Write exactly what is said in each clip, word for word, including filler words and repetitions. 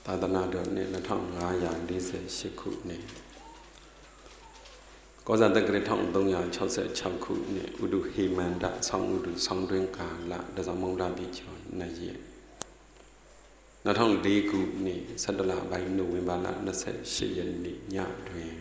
သာသနာတော်နှစ်၂၅၄၈ခုနှစ်ကောဇာတက္ကရာ၁၃၆၆ခုနှစ်ဥဒုဟေမန္တဆောင်းဥဒုဆောင်းတွင်ကာလတဇမုံလာပြီကျော်နှစ်ရက်၂၀၀၄ခုနှစ်ဆတလပိုင်းနိုဝင်ဘာလ၂၈ရက်နေ့ညတွင်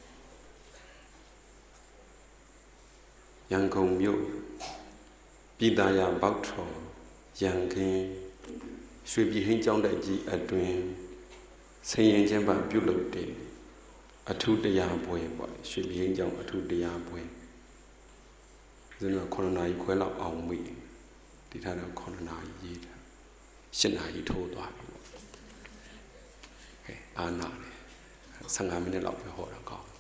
ရန်ကုန်မြို့ပြည်သာယာပေါက်ထော်ရန်ခင်းရွှေပြည်ဟင်းကျောင်းတိုက်ကြီးအတွင်ဆင်ရင်ချင်းပပြုလုပ်တဲ့အထူးတရားပွဲပေါ့ရွှေပြည်ဟင်းကျောင်းအထူးတရားပွဲဇင်းက9နာရီခွဲလောက်အောင်မိဒီထားတော့9နာရီရေးတာ10နာရီထိုးသွားပြီပေါ့ကဲအာနာလေ15မိနစ်လောက်ပဲဟောတာကောင်း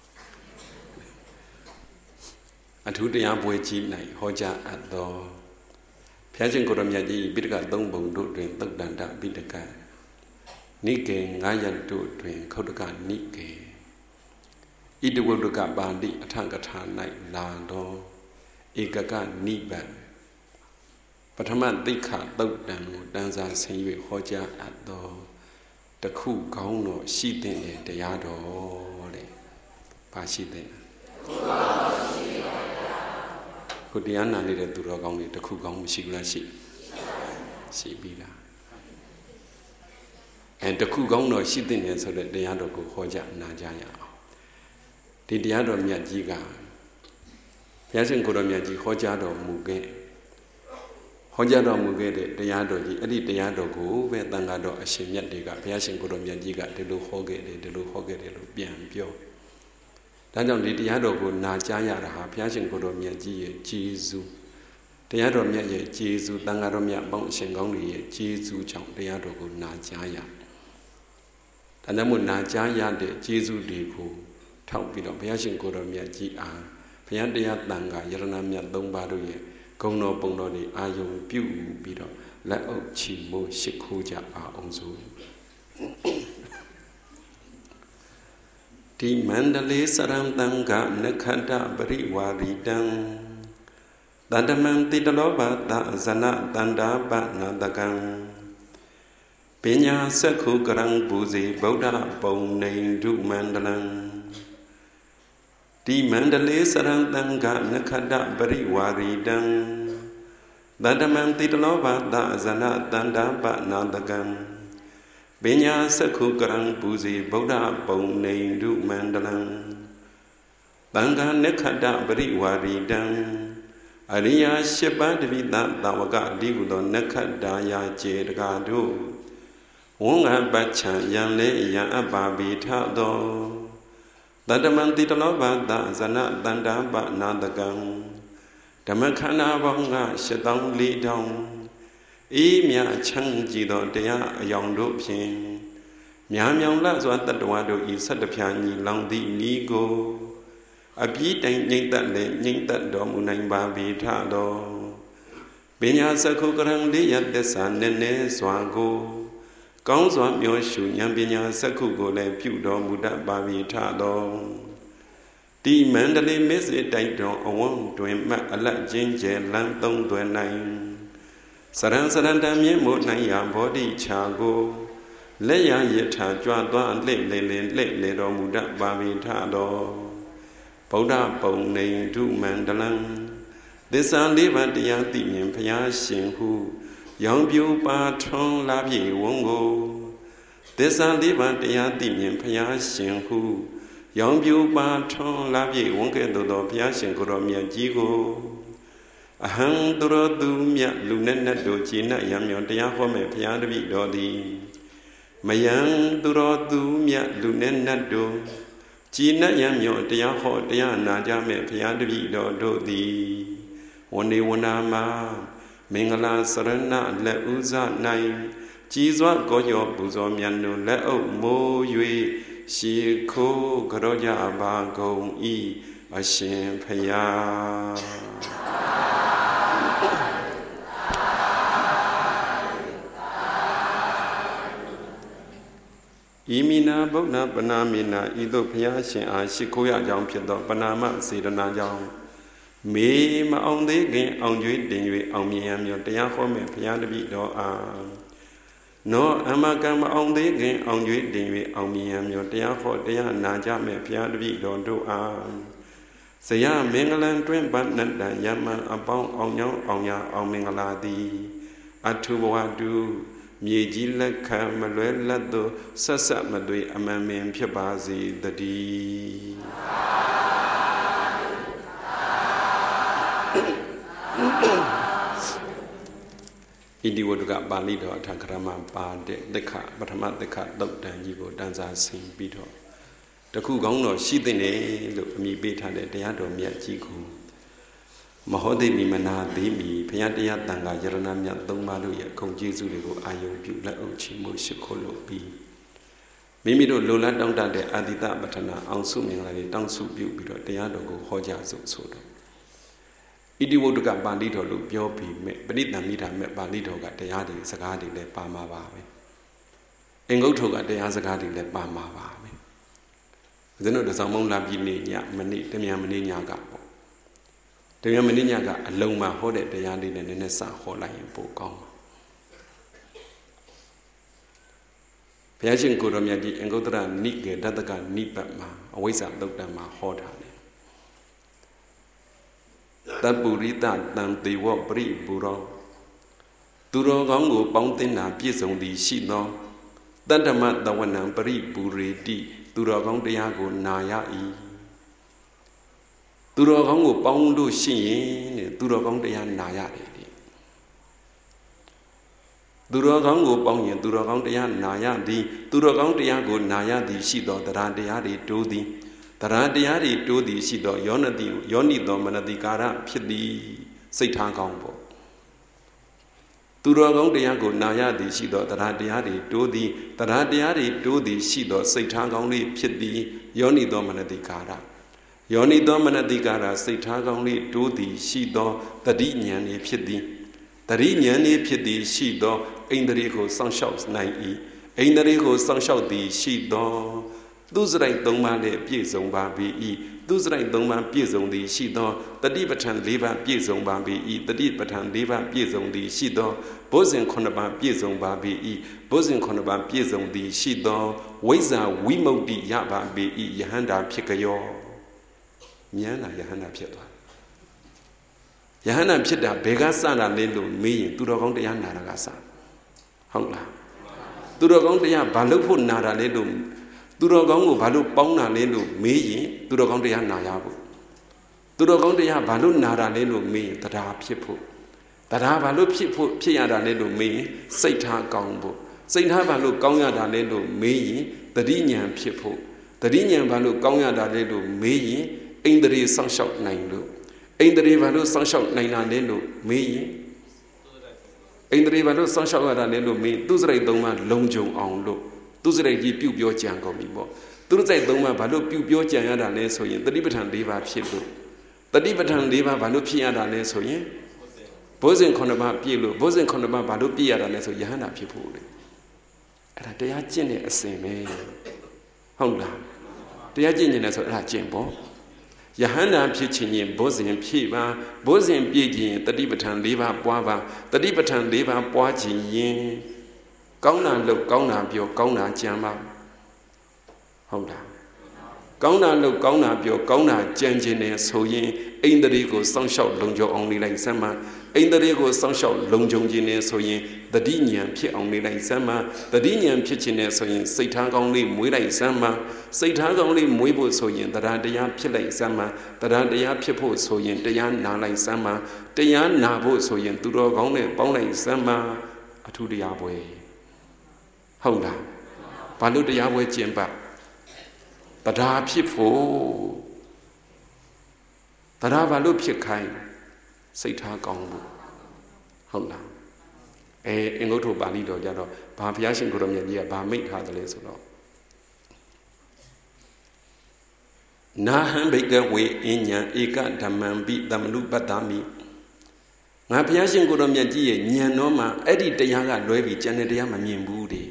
အထူးတရားပွဲကြီးနိုင်ဟောကြားအပ်သောဘုရားရှင်ကိုရမြတ်ကြီးပိဋကသုံးပုံတို့တွင်သုတ်တန္တပိဋကနိကေငါးရပ်တို့တွင်ခုတ်တကနိကေဣတဝုဒ္ဒကပါဠိအထကထာ၌လာသောဧကကနိဗ္ဗာန်ပထမသိက္ခာသုတ်တံကိုတန်းစာဆင်၍ဟောကြားအပ်သောတခုကောင်းတော်ရှိတဲ့တရားတော်တဲ့ပါရှိတဲ့ခုတရားနာနေတဲ့သူတော်ကောင်းတွေတခုကောင်းမရှိဘူးလားရှိရှိပြီလားအဲတခုကောင်းတော်ရှိတဲ့ဆိုတဲ့တရားတော်ကိုဟောကြားနာကြရအောင်ဒီတရားတော်မြတ်ကြီးကဘုရားရှင်ကိုယ်တော်မြတ်ကြီးဟောကြားတော်မူခဲ့ဟောကြားတော်မူခဲ့တဲ့တရားတော်ကြီးအဲ့ဒီတရားတော်ကိုပဲတန်ခါတော်အရှင်မြတ်တွေကဘုရားရှင်ကိုယ်တော်မြတ်ကြီးကဒီလိုဟောခဲ့တယ်ဒီလိုဟောခဲ့တယ်လို့ပြန်ပြောဒါကြောင့်ဒီတရားတော်ကိုနာကြားရတာဟာဘုရားရှင်ကိုယ်တော်မြတ်ကြီးရဲ့ကျေးဇူးတရားတော်မြတ်ရဲ့ကျေးဇူးတန်ခါတော်မြတ်ပေါင်းအရှင်ကောင်းတွေရဲ့ကျေးဇူးကြောင့်တရားတော်ကိုနာကြားရဒါကြောင့်မို့နာကြားရတဲ့ကျေးဇူးတွေကိုထောက်ပြီးတော့ဘုရားရှင်ကိုယ်တော်မြတ်ကြီးအားဘုရားတရားတန်ခါယရဏမြတ်သုံးပါးတို့ရဲ့ဂုဏ်တော်ပုံတော်တွေအာယုံပြုပြီးတော့လက်အုပ်ချီမိုးရှိခိုးကြပါအောင်စို့ဒီမန္တလေးစရံတန်ခါနခန္ဓပရိဝါရီတံတန္တမံတိတလောဘသဇနတန္တာပနာတကံပညာစက္ခုကရံပူဇေဗုဒ္ဓပုံနေဒုမန္တလံဒီမန္တလေးစရံတန်ခါနခန္ဓပရိဝါရီတံတန္တမံတိတလောဘသဇနတန္တာပနာတကံပညာစက္ခုကရံပူဇေဗုဒ္ဓပုံနေဒုမန္တလံတန်ခါနခန္ဓပရိဝါရီတံအရိယာရှစ်ပါးတပိသသာဝကဒီဟုသောနခန္ဓာယာကျေတကားတို့ဝင္ကပတ်ချံယံလေယံအပ္ပါပိထသောတတမံတိတလောဘသဇနတန္တာပနာတကံဓမ္မခန္ဓာပေါင်းကရှစ်သောင်းလေးထောင်ဤမြချမ်းကြည်သောတရားအယောင်တို့ဖြင့်များမြောင်လှစွာတတ္တဝါတို့ဤဆက်တဖြာညီလောင်သည့်ဤကိုအပြည့်တိုင်ငြိမ့်သက်လေငြိမ့်သက်တော်မူနိုင်ပါပြီထသောပညာစက္ခုကရံလေးရသစ္စာနည်းနည်းစွာကိုကောင်းစွာမျောရှုဉာဏ်ပညာစက္ခုကိုလည်းပြုတော်မူတတ်ပါပြီထသောဒီမန္တလေးမေစေတိုက်တော်အဝန်းတွင်မှအလတ်ချင်းကျဲလမ်းသုံးသွဲနိုင်စရံစရံတံမြင့်မို့နိုင်ရာဘောဓိချာကိုလက်ရယထာကြွသွားလှည့်လေလေလှည့်လေတော်မူတတ်ပါပြီထသောဗုဒ္ဓပုံနေဒုမန္တလံသစ္စာလေးပါးတရားသိမြင်ဘုရားရှင်ဟုရောင်ပြူပါထွန်းလာပြေဝုံကိုသစ္စာလေးပါးတရားသိမြင်ဘုရားရှင်ဟုရောင်ပြူပါထွန်းလာပြေဝုံကဲ့သို့သောဘုရားရှင်ကိုယ်တော်မြတ်ကြီးကိုအဟံသူတော်သူမြတ်လူနဲ့နဲ့တို့ခြေနဲ့ရံမြောင်တရားဟောမဲ့ဘုရားတပည့်တော်သည်မယံသူတော်သူမြတ်လူနဲ့နဲ့တို့ခြေနဲ့ရံမြောင်တရားဟောတရားနာကြမဲ့ဘုရားတပည့်တော်တို့သည်ဝဏေဝနာမှာမင်္ဂလာစရဏလက်ဥဇ၌ကြည်စွာကောရောပူဇော်မြတ်တို့လက်အုပ်မိုး၍ရှေခိုးကြောကြပါကုန်၏အရှင်ဖယားဤမိနာဗုဒ္ဓပနာမိနာဤသို့ဘုရားရှင်အားရှိခိုးရကြောင်းဖြစ်သောပနာမစေတနာကြောင့်မေမအောင်သေးခင်အောင်ကျွေးတင်၍အောင်မြင်ရမည်တရားဟောမဲ့ဘုရားတပည့်တော်အားနောအမကံမအောင်သေးခင်အောင်၍တင်၍အောင်မြင်မျိုးတရားဟောတရားနာကြမဲ့ဘုရားတပည့်တော်တို့အားဇယမင်္ဂလံတွင်ပန်းနတံယမံအပေါင်းအောင်ညောင်းအောင်ရအောင်မင်္ဂလာသည်အထုဘဝတုမြေကြီးလက်ခံမလွဲလက်သို့ဆက်ဆက်မသွေအမှန်ပင်ဖြစ်ပါစေတည်းဣတိဝတ္တကပါဠိတော်အထံခရမပါတဲ့သက္ခပထမသက္ခသုတ်တန်ကြီးကိုတန်စာဆင်ပြီးတော့တခုကောင်းတော်ရှိတဲ့နေလို့အမိပေးထားတဲ့တရားတော်မြတ်ကြီးကိုမဟောသိမိမနာသေးမီဘုရားတရားတန်ခါယရဏမြတ်သုံးပါးတို့ရဲ့ဂုဏ်ကျေးဇူးတွေကိုအာယုံပြုလက်အုပ်ချီးမွမ်းရှိခိုးလို့ပြီးမိမိတို့လိုလားတောင်းတတဲ့အာတိတပဋ္ဌနာအောင်စုမင်္ဂလာတွေတောင်းစုပြုပြီးတော့တရားတော်ကိုဟောကြားစုဆိုတော့ဣတိဝတ္တကပါဠိတော်လို့ပြောပြီးမဲ့ပဋိသန္ဓိတာမဲ့ပါဠိတော်ကတရားတွေစကားတွေလည်းပါမှာပါပဲအင်္ဂုတ္ထုကတရားစကားတွေလည်းပါမှာပါပဲဦးဇင်းတို့တစောင်းမုံလာပြီးနေညမနေ့တမြန်မနေ့ညကပေါ့တမြန်မနေ့ညကအလုံးမှာဟောတဲ့တရားလေးနဲ့နည်းနည်းစဟောလိုက်ရင်ပိုကောင်းပါဘုရားရှင်ကိုယ်တော်မြတ်ကြီးအင်္ဂုတ္တရနိကေတတကနိပတ်မှာအဝိဇ္ဇာသုတ်တံမှာဟောထားတယ်တပုရိတတံတေဝပရိပူရောသူတော်ကောင်းကိုပေါင်းသင်းတာပြည့်စုံသည်ရှိသောတတ္တမတဝနံပရိပူရေတိသူတော်ကောင်းတရားကိုနာရ၏သူတော်ကောင်းကိုပေါင်းလို့ရှိရင်တဲ့သူတော်ကောင်းတရားနာရတယ်တဲ့သူတော်ကောင်းကိုပေါင်းရင်သူတော်ကောင်းတရားနာရသည်သူတော်ကောင်းတရားကိုနာရသည်ရှိသောတရားတရားတွေတိုးသည်တရားတရားတွေတိုးသည်ရှိသောယောနတိယောနိသောမနတိကာရဖြစ်သည်စိတ်ထားကောင်းပေါ့သူတော်ကောင်းတရားကိုနာရသည်ရှိသောတရားတရားတွေတိုးသည်တရားတရားတွေတိုးသည်ရှိသောစိတ်ထားကောင်းလေးဖြစ်သည်ယောနိသောမနတိကာရယောနိသောမနတိကာရစိတ်ထားကောင်းလေးတိုးသည်ရှိသောတတိဉာဏ်လေးဖြစ်သည်တတိဉာဏ်လေးဖြစ်သည်ရှိသောအိန္ဒြေကိုစောင့်ရှောက်နိုင်၏အိန္ဒြေကိုစောင့်ရှောက်သည်ရှိသောသူစရိုက်သုံးပါးနဲ့ပြည့်စုံပါပေ၏သူစရိုက်သုံးပါးပြည့်စုံသည်ရှိသောတတိပဋ္ဌာန်၄ပါးပြည့်စုံပါပေ၏တတိပဋ္ဌာန်၄ပါးပြည့်စုံသည်ရှိသောဘုဇင်ခုနှစ်ပါးပြည့်စုံပါပေ၏ဘုဇင်ခုနှစ်ပါးပြည့်စုံသည်ရှိသောဝိဇ္ဇာဝိမု ക്തി ရပါပေ၏ယဟန္တာဖြစ်ကြောဉာဏ်နာယဟန္တာဖြစ်သွားယဟန္တာဖြစ်တာဘယ်ကစတာလဲလို့မေးရင်သူတော်ကောင်းတရားနာတာကစဟုတ်လားသူတော်ကောင်းတရားဘာလို့ဖို့နာတာလဲလို့သူတော်ကောင်းကိုဘာလို့ပေါင်းတာလဲလို့မေးရင်သူတော်ကောင်းတရားနာရဖို့သူတော်ကောင်းတရားဘာလို့နာတာလဲလို့မေးရင်တရားဖြစ်ဖို့တရားဘာလို့ဖြစ်ဖို့ဖြစ်ရတာလဲလို့မေးရင်စိတ်ထားကောင်းဖို့စိတ်ထားဘာလို့ကောင်းရတာလဲလို့မေးရင်တတိဉာဏ်ဖြစ်ဖို့တတိဉာဏ်ဘာလို့ကောင်းရတာလဲလို့မေးရင်အိန္ဒြေစောင့်ရှောက်နိုင်လို့အိန္ဒြေဘာလို့စောင့်ရှောက်နိုင်တာလဲလို့မေးရင်အိန္ဒြေဘာလို့စောင့်ရှောက်ရတာလဲလို့မေးသူစရိုက်သုံးပါလုံခြုံအောင်လို့သူစရိုက်ကြီးပြုပြောကြံကုန်ပြီပေါ့သူစရိုက်သုံးပါဘာလို့ပြုပြောကြံရတာလဲဆိုရင်တတိပဋ္ဌာန်၄ပါးဖြစ်လို့တတိပဋ္ဌာန်၄ပါးဘာလို့ဖြစ်ရတာလဲဆိုရင်ဘုဇင်ခုနှစ်ပါးပြည့်လို့ဘုဇင်ခုနှစ်ပါးဘာလို့ပြည့်ရတာလဲဆိုယဟန္တာဖြစ်ဖို့လေအဲ့ဒါတရားကျင့်တဲ့အစဉ်ပဲဟုတ်လားတရားကျင့်နေတယ်ဆိုအဲ့ဒါကျင့်ပေါ့ယဟန္တာဖြစ်ခြင်းရင်ဘုဇင်ဖြည့်ပါဘုဇင်ပြည့်ခြင်းတတိပဋ္ဌာန်၄ပါးပွားပါတတိပဋ္ဌာန်၄ပါးပွားခြင်းရင်ကောင်းတာလို့ကောင်းတာပြောကောင်းတာကြံပါဟုတ်လားကောင်းတာလို့ကောင်းတာပြောကောင်းတာကြံခြင်းနဲ့ဆိုရင်အိန္ဒြေကိုစောင့်ရှောက်လုံခြုံအောင်နေလိုက်စမ်းမအိန္ဒြေကိုစောင့်ရှောက်လုံခြုံခြင်းနဲ့ဆိုရင်တတိဉာဏ်ဖြစ်အောင်နေလိုက်စမ်းမတတိဉာဏ်ဖြစ်ခြင်းနဲ့ဆိုရင်စိတ်ထားကောင်းလေးမွေးလိုက်စမ်းမစိတ်ထားကောင်းလေးမွေးဖို့ဆိုရင်တရားတရားဖြစ်လိုက်စမ်းမတရားတရားဖြစ်ဖို့ဆိုရင်တရားနာလိုက်စမ်းမတရားနာဖို့ဆိုရင်သူတော်ကောင်းနဲ့ပေါင်းလိုက်စမ်းမအထူးတရားပွဲဟုတ်လားဘာလို့တရားပွဲကျင့်ပတရားဖြစ်ဖို့တရားဘာလို့ဖြစ်ခိုင်းစိတ်ထားကောင်းဖို့ဟုတ်လားအဲအင်္ဂုတ္တပါဠိတော်ကြတော့ဘာဘုရားရှင်ကိုယ်တော်မြတ်ကြီးကဘာမိတ်ထားတယ်လဲဆိုတော့နာဟံဘိကဝေအဉ္ဉံဧကဓမ္မံပိသမနုပတ္တမိငါဘုရားရှင်ကိုယ်တော်မြတ်ကြီးရဲ့ဉာဏ်တော်မှာအဲ့ဒီတရားကလွဲပြီးကျန်တဲ့တရားမမြင်ဘူးတဲ့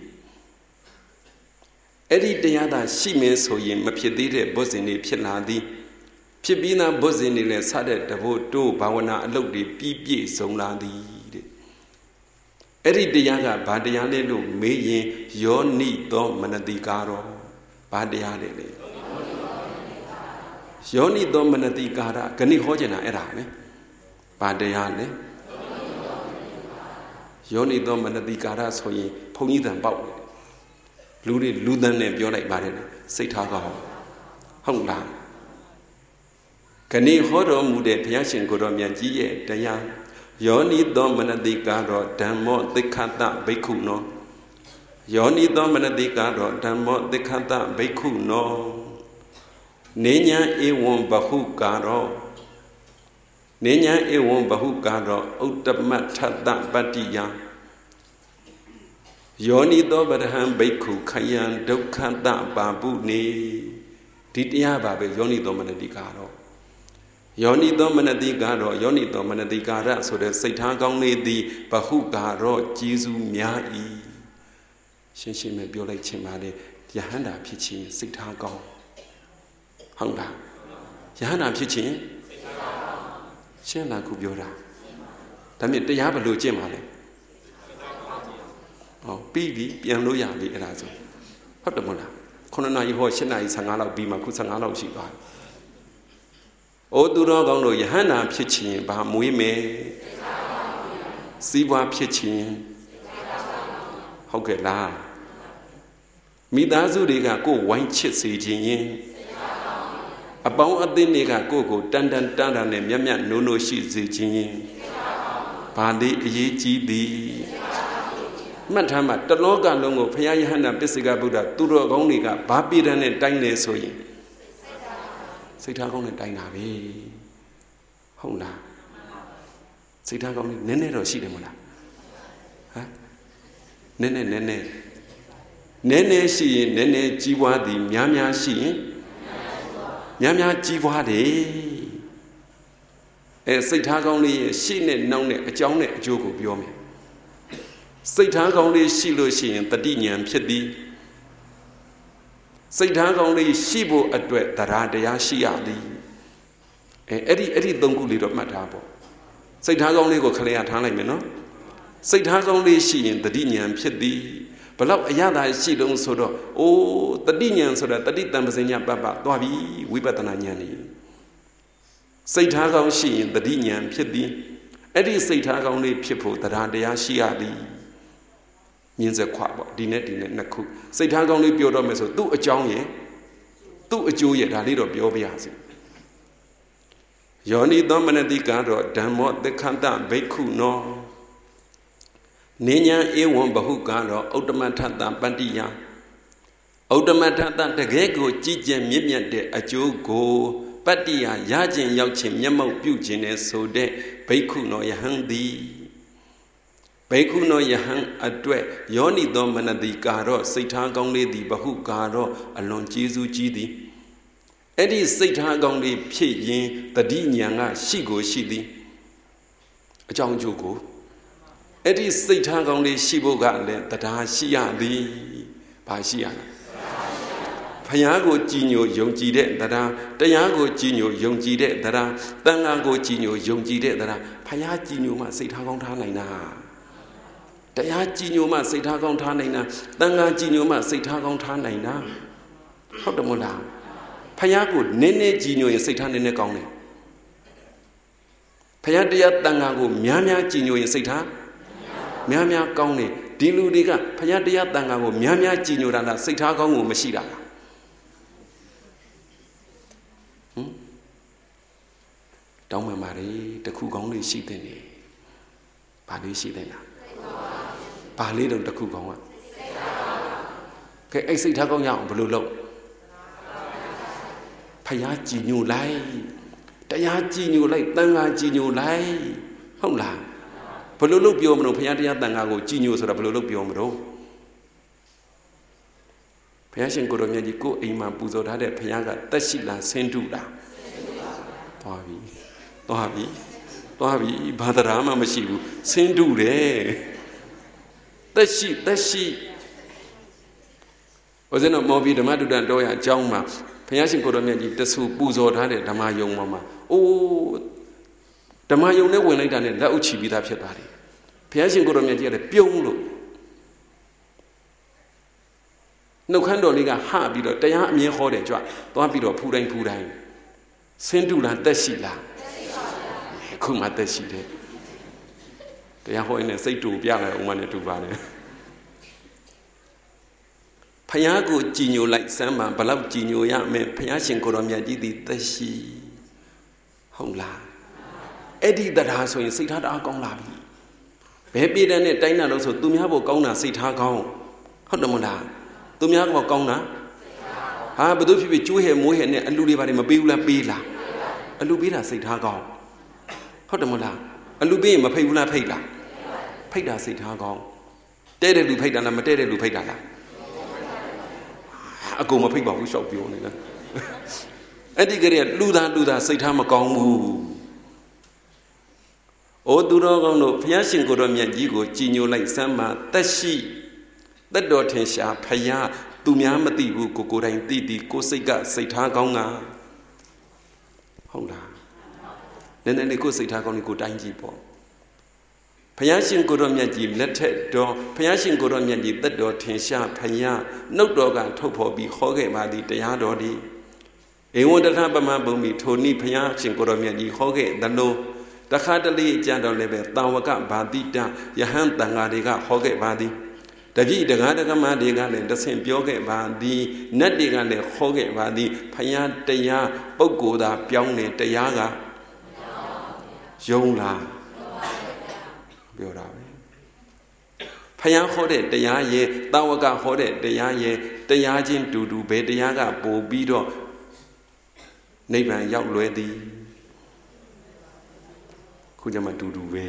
အဲ့ဒီတရားသာရှိမယ်ဆိုရင်မဖြစ်သေးတဲ့ဘုဇင်တွေဖြစ်လာသည်ဖြစ်ပြီးသားဘုဇင်တွေလည်းစတဲ့တဘို့တိုးဘာဝနာအလုပ်တွေပြီးပြည့်စုံလာသည်တဲ့ Eri diyaga badiyale lu meyin yoni do manati karo badiyale le. Yoni do manati kara kani hojena era ne badiyale. Yoni do manati kara soyi phongi dan pao. Luri ludan ne pyo lai bare sait tha ka ho. Hong la. Kani hodo mude Phayashin ko ro myan ji ye taya Yoni do manati karo dhammo dikkata bhikkhu no. Yoni do manati karo dhammo dikkata bhikkhu no. Nenya ewan bahu karo. Nenya ewan bahu karo uttama thata patiya. Yoni do badaham bhikkhu khayan dukkhata babu ne. Ditya babe yoni do manati karo. Yoni do manati karo yoni do manati kara so the sait tha kaung le thi bahu karo jesu mya yi. Shin shin me pyo lai chin ma le yahanda phit chin sait tha kaung. Hong la. Yahanda phit chin sait tha kaung. Shin la ku pyo da. Da myin taya ba lo chin ma le. Oh pi bi pyan lo ya bi era so. Hot da mo la. nineနာရီဟောeightနာရီfifteenလောက်ပြီးမှခုfifteenလောက်ရှိသွားတယ်။အိုသူတော်ကောင်းတို့ယဟန္တာဖြစ်ခြင်းဘာမွေးမယ်။စီးပွားဖြစ်ခြင်းဟုတ်ကဲ့လား။မိသားစုတွေကကိုယ်ဝိုင်းချစ်စေခြင်းရင်အပေါင်းအသင်းတွေကကိုယ့်ကိုတန်တန်တန်တန်နဲ့မြတ်မြတ်နိုးနိုးရှိစေခြင်းရင်ဘာလေးအရေးကြီးသည်မှတ်ထားမှာတလောကလုံးကိုဘုရားယဟန္တာပစ္စေကဗုဒ္ဓသူတော်ကောင်းတွေကဘာပြည်တန်းနဲ့တိုင်းနေဆိုရင်စိတ်ထားကောင်းနဲ့တိုင်းတာပဲဟုတ်လားစိတ်ထားကောင်းနည်းနည်းတော့ရှိတယ်မဟုတ်လားဟမ်နည်းနည်းနည်းနည်းနည်းနည်းရှိရင်နည်းနည်းကြီးပွားသည်များများရှိရင်များများကြီးပွားတယ်အဲစိတ်ထားကောင်းလေးရဲ့ရှေ့နဲ့နောက်နဲ့အကြောင်းနဲ့အကျိုးကိုပြောမယ်စိတ်ထားကောင်းလေးရှိလို့ရှိရင်တတိဉာဏ်ဖြစ်သည်စိတ်ထားကောင်းလေးရှိဖို့အတွက်တရားတရားရှိရသည်အဲအဲ့ဒီအဲ့ဒီသုံးခုလေးတော့မှတ်ထားပေါ့စိတ်ထားကောင်းလေးကိုခလေးရထားလိုက်မယ်နော်စိတ်ထားကောင်းလေးရှိရင်တတိဉာဏ်ဖြစ်သည်ဘလောက်အရသာရှိလုံးဆိုတော့အိုးတတိဉာဏ်ဆိုတာတတိတံပစဉ္ညာပပ္ပသွားပြီဝိပဿနာဉာဏ်လေးစိတ်ထားကောင်းရှိရင်တတိဉာဏ်ဖြစ်သည်အဲ့ဒီစိတ်ထားကောင်းလေးဖြစ်ဖို့တရားတရားရှိရသည်မြင်စခွပေါ့ဒီနဲ့ဒီနဲ့နှစ်ခုစိတ်ထားကောင်းလေးပြောတော့မယ်ဆိုသူ့အကြောင်းရဲ့သူ့အကျိုးရဲ့ဒါလေးတော့ပြောပြရစီယောနိသောမနတိကတော့ဓမ္မောသက္ခန္တဘိက္ခုနောနိညာဧဝံဘဟုကတော့ဥတ္တမထတပတ္တိယဥတ္တမထတတကယ်ကိုကြည်ကျင်မြင့်မြတ်တဲ့အကျိုးကိုပတ္တိယရခြင်းရောက်ခြင်းမျက်မှောက်ပြုခြင်းနဲ့ဆိုတဲ့ဘိက္ခုနောယဟံတိဘိက္ခုနောယဟံအတွက်ယောနိသောမနတိကတော့စိတ်ထားကောင်းလေးသည်ဘဟုကတော့အလွန်ကျေးဇူးကြီးသည်အဲ့ဒီစိတ်ထားကောင်းလေးဖြစ်ရင်တတိညာကရှိကိုရှိသည်အကြောင်းအကျိုးကိုအဲ့ဒီစိတ်ထားကောင်းလေးရှိဖို့ကလည်းတရားရှိရသည်ဘာရှိရလဲဘုရားကိုကြည်ညိုယုံကြည်တဲ့တရားတရားကိုကြည်ညိုယုံကြည်တဲ့တရားတန်ခါကိုကြည်ညိုယုံကြည်တဲ့တရားဘုရားကြည်ညိုမှစိတ်ထားကောင်းထားနိုင်တာတရားကြည်ညိုမှစိတ်ထားကောင်းထားနိုင်တာတန်ခါကြည်ညိုမှစိတ်ထားကောင်းထားနိုင်တာဟုတ်တယ်မို့လားဘုရားကိုနည်းနည်းကြည်ညိုရင်စိတ်ထားနည်းနည်းကောင်းတယ်ဘုရားတရားတန်ခါကိုများများကြည်ညိုရင်စိတ်ထားများများကောင်းတယ်ဒီလူတွေကဘုရားတရားတန်ခါကိုများများကြည်ညိုတာလားစိတ်ထားကောင်းကိုမရှိတာလားဟမ်တောင်းမှန်ပါလေတခုကောင်းလေးရှိတဲ့နေဘာလေးရှိတဲ့လားဘာလေးတော့တခုကောင်းอ่ะကဲအဲ့စိတ်ထားကောင်းရအောင်ဘယ်လိုလုပ်ဖယားကြည်ညိုလိုက်တရားကြည်ညိုလိုက်တန်ခါကြည်ညိုလိုက်ဟုတ်လားဘယ်လိုလုပ်ပြောမလို့ဖယားတရားတန်ခါကိုကြည်ညိုဆိုတာဘယ်လိုလုပ်ပြောမလို့ဘုရားရှင်ကိုယ်တော်မြတ်ကြီးကိုယ်အိမ်မှာပူဇော်ထားတဲ့ဘုရားကတက်ရှိလားဆင်းတုလားသွားပြီသွားပြီသွားပြီဘာတရားမှမရှိဘူးဆင်းတုတယ်တက်ရှိတက်ရှိဘုရားတော်မော်ဘီဓမ္မတုဒ္ဒတော်ရအကြောင်းမှာဘုရားရှင်ကိုယ်တော်မြတ်ကြီးတဆူပူဇော်ထားတဲ့ဓမ္မယုံပေါ်မှာအိုးဓမ္မယုံနဲ့ဝင်လိုက်တာနဲ့လက်အုပ်ချပြီးသားဖြစ်သွားတယ်ဘဘုရားရှင်ကိုတော်မြတ်ကြီးကလည်းပြုံးလို့နှုတ်ခမ်းတော်လေးကဟပြီးတော့တရားအမြင်ဟောတယ်ကြွသွားပြီးတော့ဖူတိုင်းဖူတိုင်းဆင်းတူလားတက်ရှိလားအခုမှတက်ရှိတယ်တရားဟောရင်စိတ်တူပြလိုက်အောင်မနဲ့တူပါနဲ့ဖယားကိုကြည်ညိုလိုက်စမ်းပါဘလောက်ကြည်ညိုရမယ်ဖယားရှင်ကိုတော်မြတ်ကြီးသည်သက်ရှိဟုတ်လားအဲ့ဒီတရားဆိုရင်စိတ်ထားတအားကောင်းလာပြီဘယ်ပြည်တဲ့နဲ့တိုင်းတာလို့ဆိုသူများဘို့ကောင်းတာစိတ်ထားကောင်းဟုတ်တယ်မလားသူများကကောင်းတာဟာဘယ်သူဖြစ်ဖြစ်ကျိုးဟဲ့မိုးဟဲ့နဲ့အလူတွေပါတယ်မပေးဘူးလားပေးလားအလူပေးတာစိတ်ထားကောင်းဟုတ်တယ်မလားအလူပေးရင်မဖိတ်ဘူးလားဖိတ်လားဖိတ်တာစိတ်ထားကောင်းတဲ့တဲ့လူဖိတ်တာလားမတဲ့တဲ့လူဖိတ်တာလားအကုန်မဖိတ်ပါဘူးရှောက်ပြောနေလားအဲ့ဒီကလေးကလူသားလူသားစိတ်ထားမကောင်းဘူး။အိုသူတော်ကောင်းတို့ဘုရားရှင်ကိုယ်တော်မြတ်ကြီးကိုကြည်ညိုလိုက်စမ်းမှာတက်ရှိတက်တော်ထင်ရှားဖယားသူများမသိဘူးကိုကိုယ်တိုင်သိသည်ကိုယ်စိတ်ကစိတ်ထားကောင်းတာဟုတ်လားနည်းနည်းလေးကိုယ်စိတ်ထားကောင်းလေးကိုတိုင်းကြည့်ပေါ့ဘုရားရှင်ကိုယ်တော်မြတ်ကြီးလက်ထက်တော်ဘုရားရှင်ကိုယ်တော်မြတ်ကြီးတက်တော်ထင်ရှားဖယားနှုတ်တော်ကထုတ်ဖော်ပြီးဟောခဲ့ပါသည်တရားတော်ဒီဧဝံတထပမဘုံမီထိုနိဘုရားရှင်ကိုယ်တော်မြတ်ကြီးဟောခဲ့သလိုတခါတလေကြံတော်လည်းပဲတာဝကဘာတိတယဟန်တန်ဃာတွေကဟောခဲ့ပါသည်တပည့်တကားတက္ကမတွေကလည်းတဆင့်ပြောခဲ့ပါသည်နတ်တွေကလည်းဟောခဲ့ပါသည်ဘုရားတရားပုဂ္ဂိုလ်သာပြောင်းနေတရားကယုံလားပြောတာပဲဘုရားဟောတဲ့တရားရဲ့တာဝကဟောတဲ့တရားရဲ့တရားချင်းတူတူပဲတရားကပို့ပြီးတော့နိဗ္ဗာန်ရောက်လွယ်သည်ခုကျမှတူတူပဲ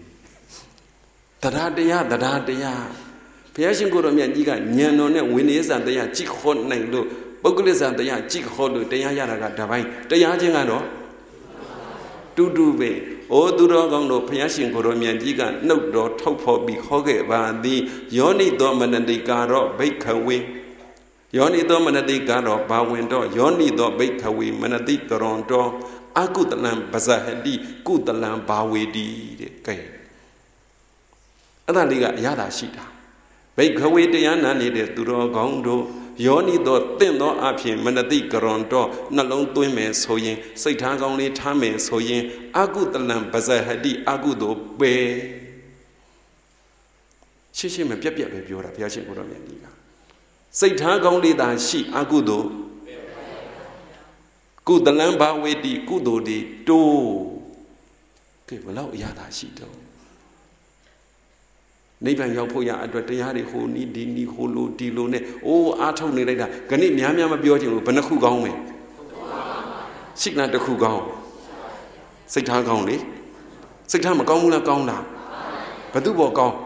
တရားတရားတရားတရားဘုရားရှင်ကိုယ်တော်မြတ်ကြီးကဉာဏ်တော်နဲ့ဝိနည်းစံတရားကြည့်ခေါ်နိုင်လို့ပုဂ္ဂလိစံတရားကြည့်ခေါ်လို့တရားရတာကတပိုင်းတရားချင်းကတော့တူတူပဲအိုသူတော်ကောင်းတို့ဘုရားရှင်ကိုယ်တော်မြတ်ကြီးကနှုတ်တော်ထုတ်ဖော်ပြီးဟောခဲ့ပါသည်ယောနိသောမနတိကာရောဘိက္ခဝေယောနိသောမနတိကာရောဘာဝင်တော့ယောနိသောဘိက္ခဝေမနတိကရွန်တော်အကုတလံပဇဟတိကုတလံဘာဝေတိတဲ့ကဲအဲ့ဒါလေးကအရသာရှိတာဘိက္ခဝေတရားနာနေတဲ့သူတော်ကောင်းတို့ယောနိသောတင့်သောအဖြစ်မနတိကရွန်တော်နှလုံးသွင်းမယ်ဆိုရင်စိတ်ထားကောင်းလေးထားမယ်ဆိုရင်အကုတလံပဇဟတိအကုသို့ပဲရှင်းရှင်းမပြတ်ပြတ်ပဲပြောတာဘုရားရှင်ကိုယ်တော်မြတ်ကြီးကစိတ်ထားကောင်းလေးသာရှိအကုသို့ကုသလံဘာဝေတိကုသိုလ်ဒီတိုးကဲဘလောက်အရသာရှိတော့နိဗ္ဗာန်ရောက်ဖို့ရအတွက်တရားတွေဟိုနီးဒီနီးဟိုလိုဒီလိုနဲ့အိုးအားထုတ်နေလိုက်တာခဏများများမပြောချင်ဘူးဘယ်နှခုကောင်းမယ်ရှိကနာတစ်ခုကောင်းစိတ်ထားကောင်းလေစိတ်ထားမကောင်းဘူးလားကောင်းလားဘသူပေါ်ကောင်း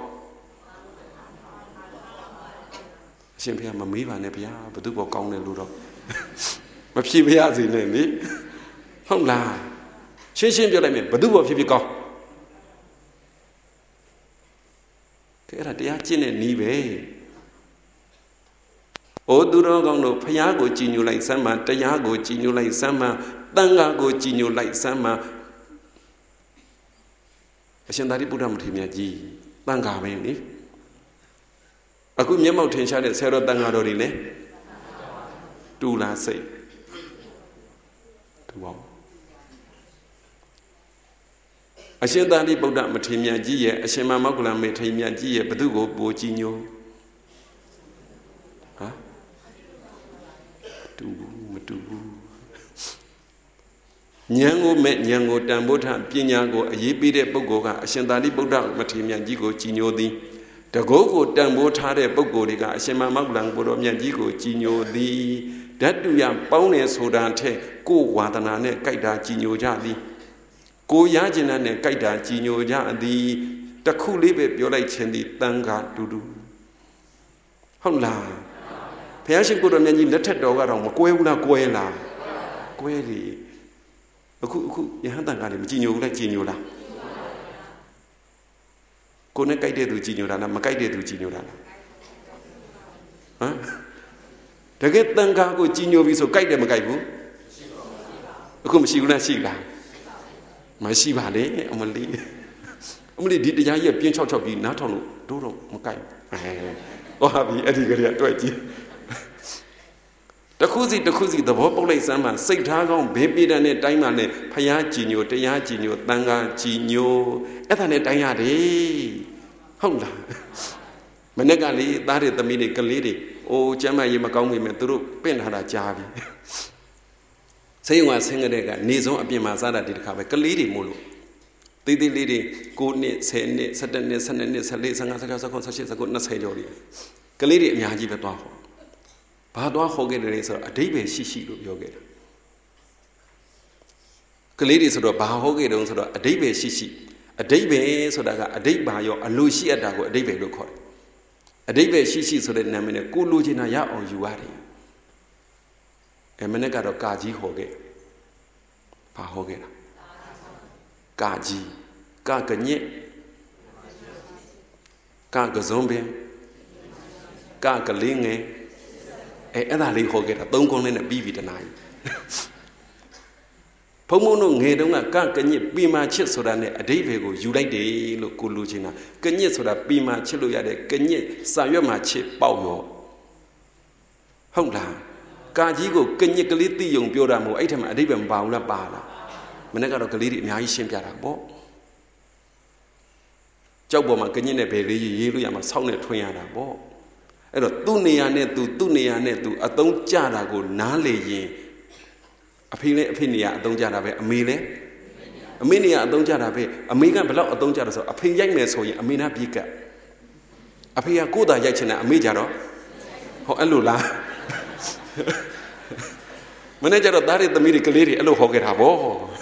အရှင်ဘုရားမမေးပါနဲ့ဗျာဘသူပေါ်ကောင်းတယ်လို့တော့မဖြစ်မရစေနဲ့လေဟုတ်လားရှင်းရှင်းပြောလိုက်မယ်ဘသူပေါ်ဖြစ်ဖြစ်ကောင်းကဲအဲ့ဒါတရားကျင့်တဲ့နည်းပဲအိုသူတော်ကောင်းတို့ဖျားကိုကြည်ညိုလိုက်စမ်းမှတရားကိုကြည်ညိုလိုက်စမ်းမှတန်ခါကိုကြည်ညိုလိုက်စမ်းမှအရှင်သာရိပုတ္တမထေရမြတ်ကြီးတန်ခါပဲလေအခုမျက်မှောက်ထင်ရှားတဲ့ဆရာတော်တန်ခါတော်တွေလည်းတူလားစိတ်တူပါအရှင်သာရိပုတ္တမထေရမြတ်ကြီးရဲ့အရှင်မမောက္ကလမေထေရမြတ်ကြီးရဲ့ဘု து ကိုပိုကြည်ညိုဟာတူမတူဘူးဉာဏ်ကိုမဲ့ဉာဏ်ကိုတန်ဖိုးထားပညာကိုအရေးပေးတဲ့ပုဂ္ဂိုလ်ကအရှင်သာရိပုတ္တမထေရမြတ်ကြီးကိုကြည်ညိုသည်တကုတ်ကိုတန်ဖိုးထားတဲ့ပုဂ္ဂိုလ်တွေကအရှင်မမောက္ကလကိုတော်မြတ်ကြီးကိုကြည်ညိုသည်ဓာတုယပေါင်းနေဆိုတာထက်ကိုယ်ဝါဒနာနဲ့ကြိုက်တာကြည်ညိုကြသည်ကိုရကျင်တဲ့ကြိုက်တာကြည်ညိုကြသည်တခုလေးပဲပြောလိုက်ခြင်းသည်တန်ခါတူတူဟုတ်လားဘုရားရှင်ကိုယ်တော်မြတ်ကြီးလက်ထက်တော်ကတော့မကွဲဘူးလားကွဲလားကွဲလေအခုအခုယဟန်တန်ခါတွေမကြည်ညိုဘူးလားကြည်ညိုလားကိုနဲ့ကြိုက်တဲ့သူကြည်ညိုတာလားမကြိုက်တဲ့သူကြည်ညိုတာလားဟမ်တကယ်တန်ခါကိုကြည်ညိုပြီဆိုကြိုက်တယ်မကြိုက်ဘူးအခုမရှိဘူးလားရှိလားမရှိပါလေအမလေးအမလေးဒီတရားကြီးပြင်းချောက်ချောက်ပြီးနားထောင်လို့တို့တော့မကိုက်အဲဟောပြီအဲ့ဒီကလေးကတွေ့ကြည့်တခုစီတခုစီသဘောပေါက်လိုက်စမ်းမှစိတ်ထားကောင်းဘေးပြေးတဲ့တိုင်းမှလည်းဖျားကြည်ညိုတရားကြည်ညိုတန်ခါကြည်ညိုအဲ့ဒါနဲ့တိုင်းရတယ်ဟုတ်လားမနေ့ကလေးသားတွေသမီးတွေကလေးတွေအိုးကျမ်းမကြီးမကောင်းမိမယ်သူတို့ပင့်ထားတာကြားပြီစိတ်ဝင်ဆင်းကြတဲ့ကနေစုံအပြင်မှာစားတာဒီတစ်ခါပဲကလေးတွေမို့လို့တေးသေးလေးတွေကိုနှစ်ဆယ်နှစ်ဆယ့်တစ်နှစ်ဆယ်နှစ်နှစ်ဆယ်လေးဆယ်ငါးဆယ်ခြောက်ဆယ်ခုနှစ်ဆယ်ရှစ်ဆယ်ခုနှစ်ဆယ်ကျော်လေးကလေးတွေအများကြီးပဲသွားဟောဘာသွားဟောခဲ့တယ်ဆိုတော့အဓိပ္ပာယ်ရှိရှိလို့ပြောခဲ့တာကလေးတွေဆိုတော့ဘာဟောခဲ့တုံးဆိုတော့အဓိပ္ပာယ်ရှိရှိအဓိပ္ပာယ်ဆိုတာကအဓိပ္ပါရောအလိုရှိအပ်တာကိုအဓိပ္ပာယ်လို့ခေါ်တယ်အဓိပ္ပာယ်ရှိရှိဆိုတဲ့နာမည်နဲ့ကိုလိုချင်တာရအောင်ယူရတယ်အဲမနေ့ကတော့ကာကြီးဟောခဲ့ဘာဟောခဲ့တာကာကြီးကာကညက်ကာကစုံပင်ကာကလေးငယ်အဲအဲ့ဒါလေးဟောခဲ့တာသုံးခုနဲ့ပြီးပြီတနာကြီးဘုံဘုံတို့ငယ်တုန်းကကကညစ်ပီမာချစ်ဆိုတာနဲ့အဓိပ္ပာယ်ကိုယူလိုက်တယ်လို့ကိုလူချင်းတာကညစ်ဆိုတာပီမာချစ်လို့ရတဲ့ကညစ်စာရွက်မှာချစ်ပေါက်ရောဟုတ်လားကာကြီးကိုကညစ်ကလေးသိယုံပြောတာမဟုတ်အဲ့ထက်မှအဓိပ္ပာယ်မပါဘူးလားပါလားမနေ့ကတော့ကလေးတွေအများကြီးရှင်းပြတာပေါ့ကြောက်ပေါ်မှာကညစ်နဲ့ဘယ်လေးရေးလို့ရမှာဆောက်နဲ့ထွင်းရတာပေါ့အဲ့တော့သူ့နေရာနဲ့သူသူ့နေရာနဲ့သူအသုံးကျတာကိုနားလေရင်အဖေလည်းအဖေနေရာအသုံးကျတာပဲအမေလည်းအမေနေရာအသုံးကျတာပဲအမေကဘယ်လောက်အသုံးကျတာဆိုအဖေရိုက်မယ်ဆိုရင်အမေနာပြေးကပ်အဖေကကိုယ်သာရိုက်ချင်တာအမေကြတော့ဟောအဲ့လိုလားမနေ့ကျတော့သားတွေသမီးတွေကလေးတွေအဲ့လိုဟောခဲ့တာဗော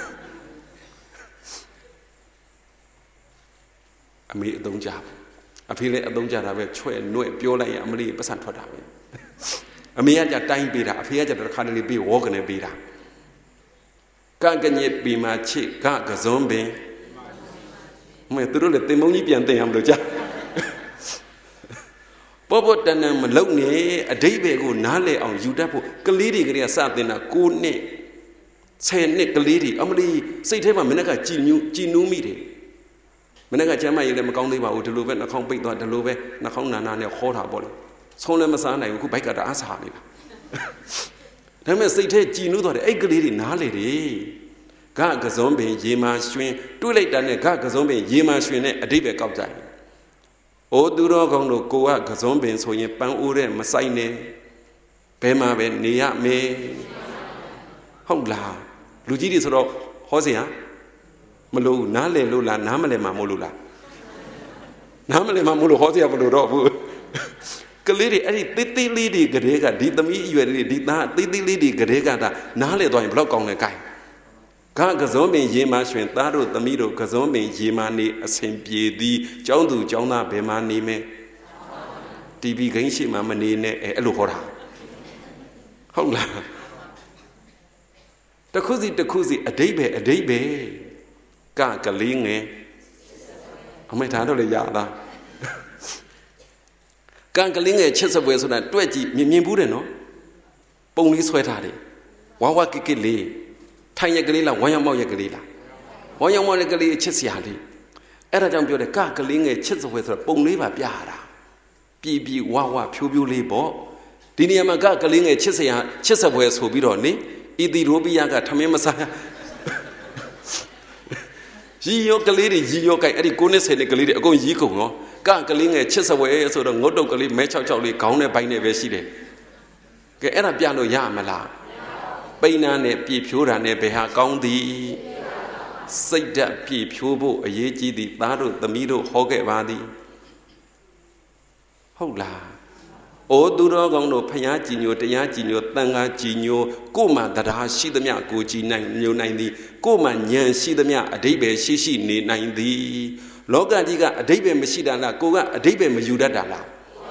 အမေအသုံးကျအဖေလည်းအသုံးကျတာပဲချွဲ့နှွဲ့ပြောလိုက်ရင်အမလေးပတ်စံထွက်တာပဲအမေကကြတိုင်းပေးတာအဖေကကြတစ်ခါတလေပေးဝေါကနေပေးတာကကညေပီမာချစ်ကကစုံပင်မဲသူတို့လည်းတင်မုံကြီးပြန်တင်ရမလို့ကြာပေါ်ပေါ်တန်တန်မလုံနဲ့အဓိပ္ပာယ်ကိုနားလည်အောင်ယူတတ်ဖို့ကလေးတွေကလေးကစတင်တာကိုနှစ်ဆယ်နှစ်ကလေးတွေအမလေးစိတ်ထဲမှာမနေ့ကကြည်ညူးကြည်နူးမိတယ်မနေ့ကကျမ်းမကြီးလည်းမကောင်းသေးပါဘူးဒီလိုပဲနှာခေါင်းပိတ်သွားဒီလိုပဲနှာခေါင်းနာနာနဲ့ခေါ်တာပေါ့လေဆုံးလည်းမစားနိုင်ဘူးခုဘိုက်ကတအားစားနေတာဒါပေမဲ့စိတ်ထဲကြည်နူးသွားတယ်အဲ့ကလေးတွေနားလေတယ်ဂကစုံပင်ရေမာရွှင်တွေးလိုက်တာနဲ့ဂကစုံပင်ရေမာရွှင်နဲ့အဓိပ္ပာယ်ကောက်ကြတယ်။အိုသူတော်ကောင်းတို့ကိုကကစုံပင်ဆိုရင်ပန်းအိုးတဲ့မဆိုင်နဲ့ဘယ်မှာပဲနေရမယ်ဟုတ်လားလူကြီးတွေဆိုတော့ဟောစရာမလို့နားလေလို့လားနားမလဲမှာမို့လို့လားနားမလဲမှာမို့လို့ဟောစရာမလို့တော့ဘူးကလေးတွေအဲ့ဒီသေးသေးလေးတွေကလေးကဒီသမီးအရွယ်လေးဒီသားသေးသေးလေးတွေကလေးကဒါနားလေသွားရင်ဘယ်တော့ကောင်းလဲကြိုင်ကကစုံပင်ရေမာရွှင်သားတို့သမီးတို့ကစုံပင်ရေမာနေအစဉ်ပြေသည်ကျောင်းသူကျောင်းသားဘယ်မှာနေမဲတီဗီဂိမ်းရှိမှမနေနဲ့အဲအဲ့လိုဟောတာဟုတ်လားတခုစီတခုစီအဓိပ္ပာယ်အဓိပ္ပာယ်ကကလေးငယ်အမေထားတော့လေရတာကကလေးငယ်ချစ်စပွဲဆိုတာတွက်ကြည့်မြင်မြင်ဘူးတယ်နော်ပုံလေးဆွဲထားတယ်ဝါဝကိကိလေးထိုင်ရကလေးလားဝမ်းရောက်မောက်ရကလေးလားဝမ်းရောက်မောက်ရကလေးချစ်စရာလေးအဲ့ဒါကြောင့်ပြောတယ်ကကလေးငယ်ချစ်စပွဲဆိုတာပုံလေးပါပြရတာပြည်ပြည်ဝဝဖြိုးဖြိုးလေးပေါ့ဒီနေရာမှာကကလေးငယ်ချစ်စရာချစ်စပွဲဆိုပြီးတော့နိဣတိရိုပိယကထမင်းမစားရီယောကလေးတွေရီယောကြိုက်အဲ့ဒီကိုနှစ်ဆယ်နှစ်ကလေးတွေအကုန်ရီးကုန်ရောကကလေးငယ်ချစ်စပွဲဆိုတော့ငုတ်တုတ်ကလေးမဲချောက်ချောက်လေးခေါင်းနဲ့ဘိုင်းနဲ့ပဲရှိတယ်ကဲအဲ့ဒါပြလို့ရမလားပိန်းနာနဲ့ပြည့်ဖြိုးတာနဲ့ဘယ်ဟာကောင်းသည်စိတ်ဓာတ်ပြည့်ဖြိုးဖို့အရေးကြီးသည်သားတို့သမီးတို့ဟောခဲ့ပါသည်ဟုတ်လားအိုသူတော်ကောင်းတို့ဖျားကြည်ညိုတရားကြည်ညိုတန်ခါကြည်ညိုကို့မှာတရားရှိသမျှကိုကြည်နိုင်ညိုနိုင်သည်ကို့မှာဉာဏ်ရှိသမျှအဓိပ္ပာယ်ရှိရှိနေနိုင်သည်လောကကြီးကအဓိပ္ပာယ်မရှိတာလားကိုကအဓိပ္ပာယ်မယူတတ်တာလား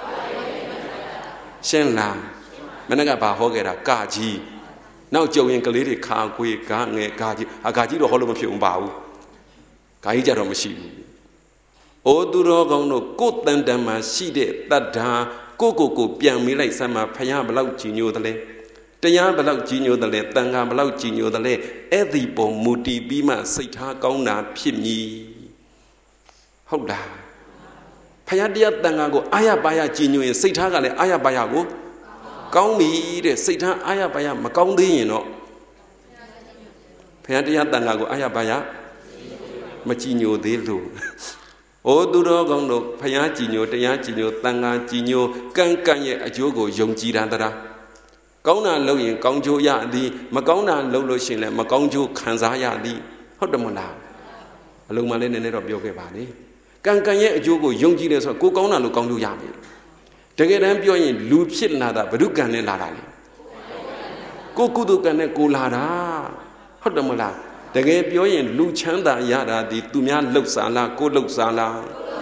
ရှင်းလားမနေ့ကဘာဟောခဲ့တာကကြီးနောက်ကြုံရင်ကလေးတွေခါခွေးကားငယ်ကားကြီးအကားကြီးတော့ဟောလို့မဖြစ်ဘူးပါဘူးကားကြီးကြတော့မရှိဘူးအိုသူတော်ကောင်းတို့ကိုယ်တန်တန်မှာရှိတဲ့တတ္ထာကိုကိုကိုပြန်မေးလိုက်စမ်းမှာဖယားဘလောက်ကြည်ညိုသလဲတရားဘလောက်ကြည်ညိုသလဲတန်ခါဘလောက်ကြည်ညိုသလဲအဲ့ဒီပုံမူတည်ပြီးမှစိတ်ထားကောင်းတာဖြစ်မည်ဟုတ်လားဖယားတရားတန်ခါကိုအာရပါရကြည်ညိုရင်စိတ်ထားကလည်းအာရပါရကိုကောင်းပြီတဲ့စိတ်ထားအာရပါရမကောင်းသေးရင်တော့ဖယားတရားတန်ခါကိုအာရပါရမကြည်ညိုသေးလို့ဩသူတော်ကောင်းတို့ဖယားကြည်ညိုတရားကြည်ညိုတန်ခါကြည်ညိုကန့်ကန့်ရဲ့အကျိုးကိုယုံကြည်တာတရားကောင်းတာလုပ်ရင်ကောင်းကျိုးရသည်မကောင်းတာလုပ်လို့ရှိရင်လည်းမကောင်းကျိုးခံစားရသည်ဟုတ်တယ်မလားအလုံးမလေးနည်းနည်းတော့ပြောခဲ့ပါလေကံကံရဲ့အကျိုးကိုယုံကြည်တယ်ဆိုတော့ကိုကောင်းတာလို့ကောင်းကျိုးရမယ်တကယ်တမ်းပြောရင်လူဖြစ်လာတာဘုရုကံနဲ့လာတာလေကိုကုသိုလ်ကံနဲ့ကိုလာတာဟုတ်တယ်မလားတကယ်ပြောရင်လူချမ်းသာရတာဒီသူများလှုပ်စားလားကိုလှုပ်စားလား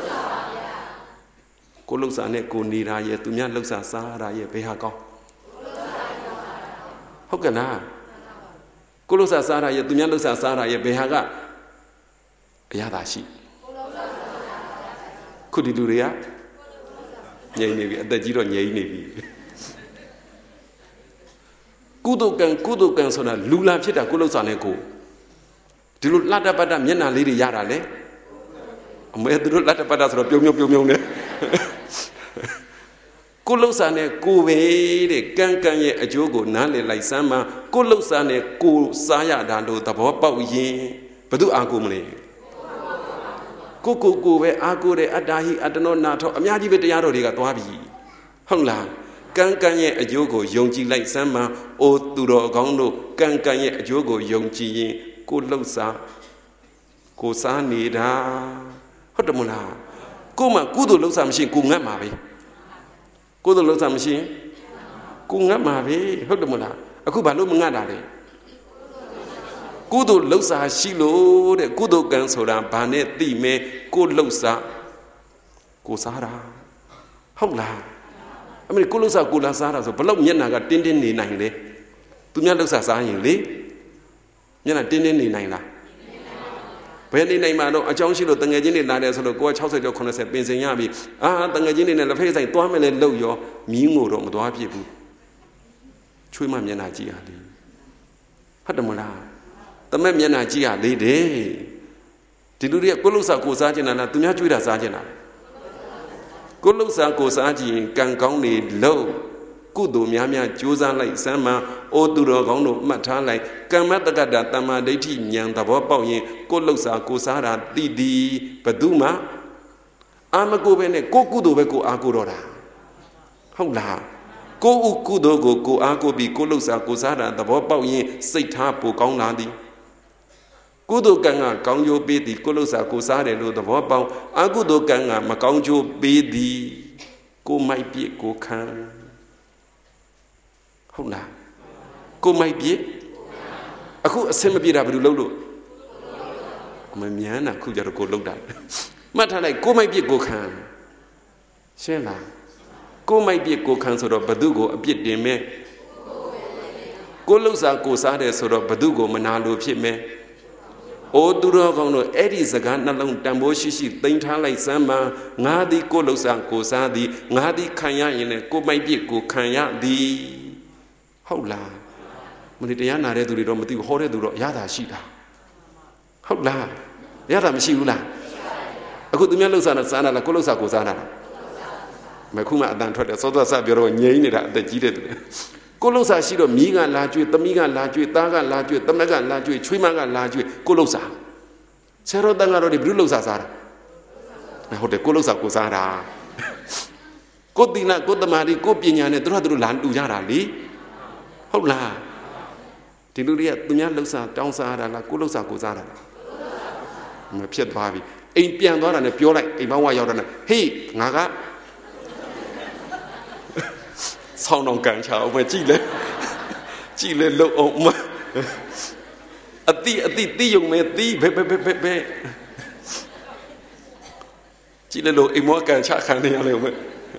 ကိုလှုပ်စားနဲ့ကိုနေတာရဲ့သူများလှုပ်စားစားတာရဲ့ဘယ်ဟာကောင်းဟုတ်ကဲ့လားကိုလှုပ်စားစားတာရဲ့သူများလှုပ်စားစားတာရဲ့ဘယ်ဟာကအရသာရှိခုဒီလူတွေကငြိမ်နေပြီအသက်ကြီးတော့ငြိမ်နေပြီကုသိုလ်ကံကုသိုလ်ကံဆိုတာလူလာဖြစ်တာကိုလှုပ်စားနဲ့ကိုဒီလိုလတ်တပတ်တမျက်နှာလေးတွေရတာလေအမေသူတို့လတ်တပတ်တဆိုတော့ပြုံပြုံပြုံပြုံနေကိုလှုပ်စားနဲ့ကိုပဲတဲ့ကံကံရဲ့အကျိုးကိုနားလည်လိုက်စမ်းမှာကိုလှုပ်စားနဲ့ကိုစားရတာလို့သဘောပေါက်ရင်ဘယ်သူအာကိုမလဲကိုကိုကိုပဲအာကိုတဲ့အတ္တဟိအတ္တနောနာထောအများကြီးပဲတရားတော်တွေကသွားပြီဟုတ်လားကံကံရဲ့အကျိုးကိုယုံကြည်လိုက်စမ်းမှာအိုသူတော်ကောင်းတို့ကံကံရဲ့အကျိုးကိုယုံကြည်ရင်ကိုလှုပ်စားကိုစားနေတာဟုတ်တယ်မလားကိုမှကုသိုလ်လှုပ်စားမရှိရင်ကိုငတ်မှာပဲကုသိုလ်လှုပ်စားမရှိရင်ကိုငတ်မှာပဲဟုတ်တယ်မလားအခုဘာလို့မငတ်တာလဲကုသိုလ်လှုပ်စားရှိလို့တဲ့ကုသိုလ်ကံဆိုတာဘာနဲ့သိမဲကိုလှုပ်စားကိုစားတာဟုတ်လားအမေကိုလှုပ်စားကိုလာစားတာဆိုဘလောက်မျက်နှာကတင်းတင်းနေနိုင်လေသူများလှုပ်စားစားရင်လေမျက်နှာတင်းတင်းနေနိုင်လားဘယ်နေနိုင်မှာတော့အကြောင်းရှိလို့တငယ်ချင်းတွေလာတယ်ဆိုတော့ကိုက၆၀ကျော်၇၀ပင်စင်ရပြီအာတငယ်ချင်းတွေနဲ့လက်ဖေးဆိုင်သွားမယ်လေလှုပ်ရောမြင်းငိုတော့မသွားဖြစ်ဘူးချွေးမမျက်နှာကြည့်ရလေဟုတ်တယ်မလားတမက်မျက်နှာကြည့်ရလေတဲ့ဒီလူတွေကကိုလှုပ်စားကိုစားကျင်တာလားသူများကြွေးတာစားကျင်တာကိုလှုပ်စားကိုစားကြည့်ရင်ကံကောင်းနေလို့ကုသိုလ်များများကြိုးစားလိုက်စမ်းမှာအိုသူတော်ကောင်းတို့မှတ်ထားလိုက်ကမ္မတက္ကတာတမ္မာဒိဋ္ဌိဉာဏ်သဘောပေါက်ရင်ကိုလှုပ်စားကိုစားတာတိတိဘသူမှအာမကိုပဲနဲ့ကိုကုသိုလ်ပဲကိုအားကိုတော့တာဟုတ်လားကိုဥကုသိုလ်ကိုကိုအားကိုပြီးကိုလှုပ်စားကိုစားတာသဘောပေါက်ရင်စိတ်ထားပိုကောင်းလာသည်ကုသိုလ်ကံကကောင်းကျိုးပေးသည်ကိုလှုပ်စားကိုစားတယ်လို့သဘောပေါက်အကုသိုလ်ကံကမကောင်းကျိုးပေးသည်ကိုမိုက်ပြစ်ကိုခံဟုတ်လားကိုမိုက်ပြစ်အခုအစင်မပြေတာဘယ်လိုလုပ်လို့မမြန်းတာခုကြတော့ကိုလှုပ်တာမှတ်ထားလိုက်ကိုမိုက်ပြစ်ကိုခံရှင်းလားကိုမိုက်ပြစ်ကိုခံဆိုတော့ဘသူကိုအပြစ်တင်မဲ့ကိုလှုပ်စားကိုစားတယ်ဆိုတော့ဘသူကိုမနာလိုဖြစ်မဲ့အိုသူတော်ကောင်းတို့အဲ့ဒီစကားနှလုံးတန်ဖိုးရှိရှိသိမ့်ထားလိုက်စမ်းမှာငါသည်ကိုလှုပ်စားကိုစားသည်ငါသည်ခံရရင်လည်းကိုမိုက်ပြစ်ကိုခံရသည်ဟုတ်လားမင်းတရားနာတဲ့သူတွေတော့မသိဘူးဟောတဲ့သူတော့ရတာရှိတာဟုတ်လားရတာမရှိဘူးလားအခုသူများလှုပ်စားတာစားတာလားကိုလှုပ်စားကိုစားတာလားမခုမှအတန်ထွက်တယ်စောစောစပြောတော့ငြိမ့်နေတာအသက်ကြီးတဲ့သူကိုလှုပ်စားရှိတော့မိကလာကျွေးသမီးကလာကျွေးသားကလာကျွေးသမက်ကလာကျွေးချွေးမကလာကျွေးကိုလှုပ်စားဆရာတော်တန်ကတော့ဒီဘုရုလှုပ်စားစားတာဟုတ်တယ်ကိုလှုပ်စားကိုစားတာကိုတိနာကိုတမာရီကိုပညာနဲ့တို့တို့လာတူကြတာလေဟုတ်လားဒီလူတွေကသူများလှုပ်စားတောင်းစားတာလားကိုလှုပ်စားကိုစားတာလားမဖြစ်သွားပြီအိမ်ပြန်သွားတာနဲ့ပြောလိုက်အိမ်ဘောင်းဝရောက်တာနဲ့ဟေးငါကဆောင်းတော့ကန်ချအောင်ပဲကြည့်လေကြည့်လေလုံအောင်မအတိအတိတိယုံမဲ့တိဘဲဘဲဘဲဘဲဘဲကြည့်လေလို့အိမ်မောကန်ချခံနေရလေဦး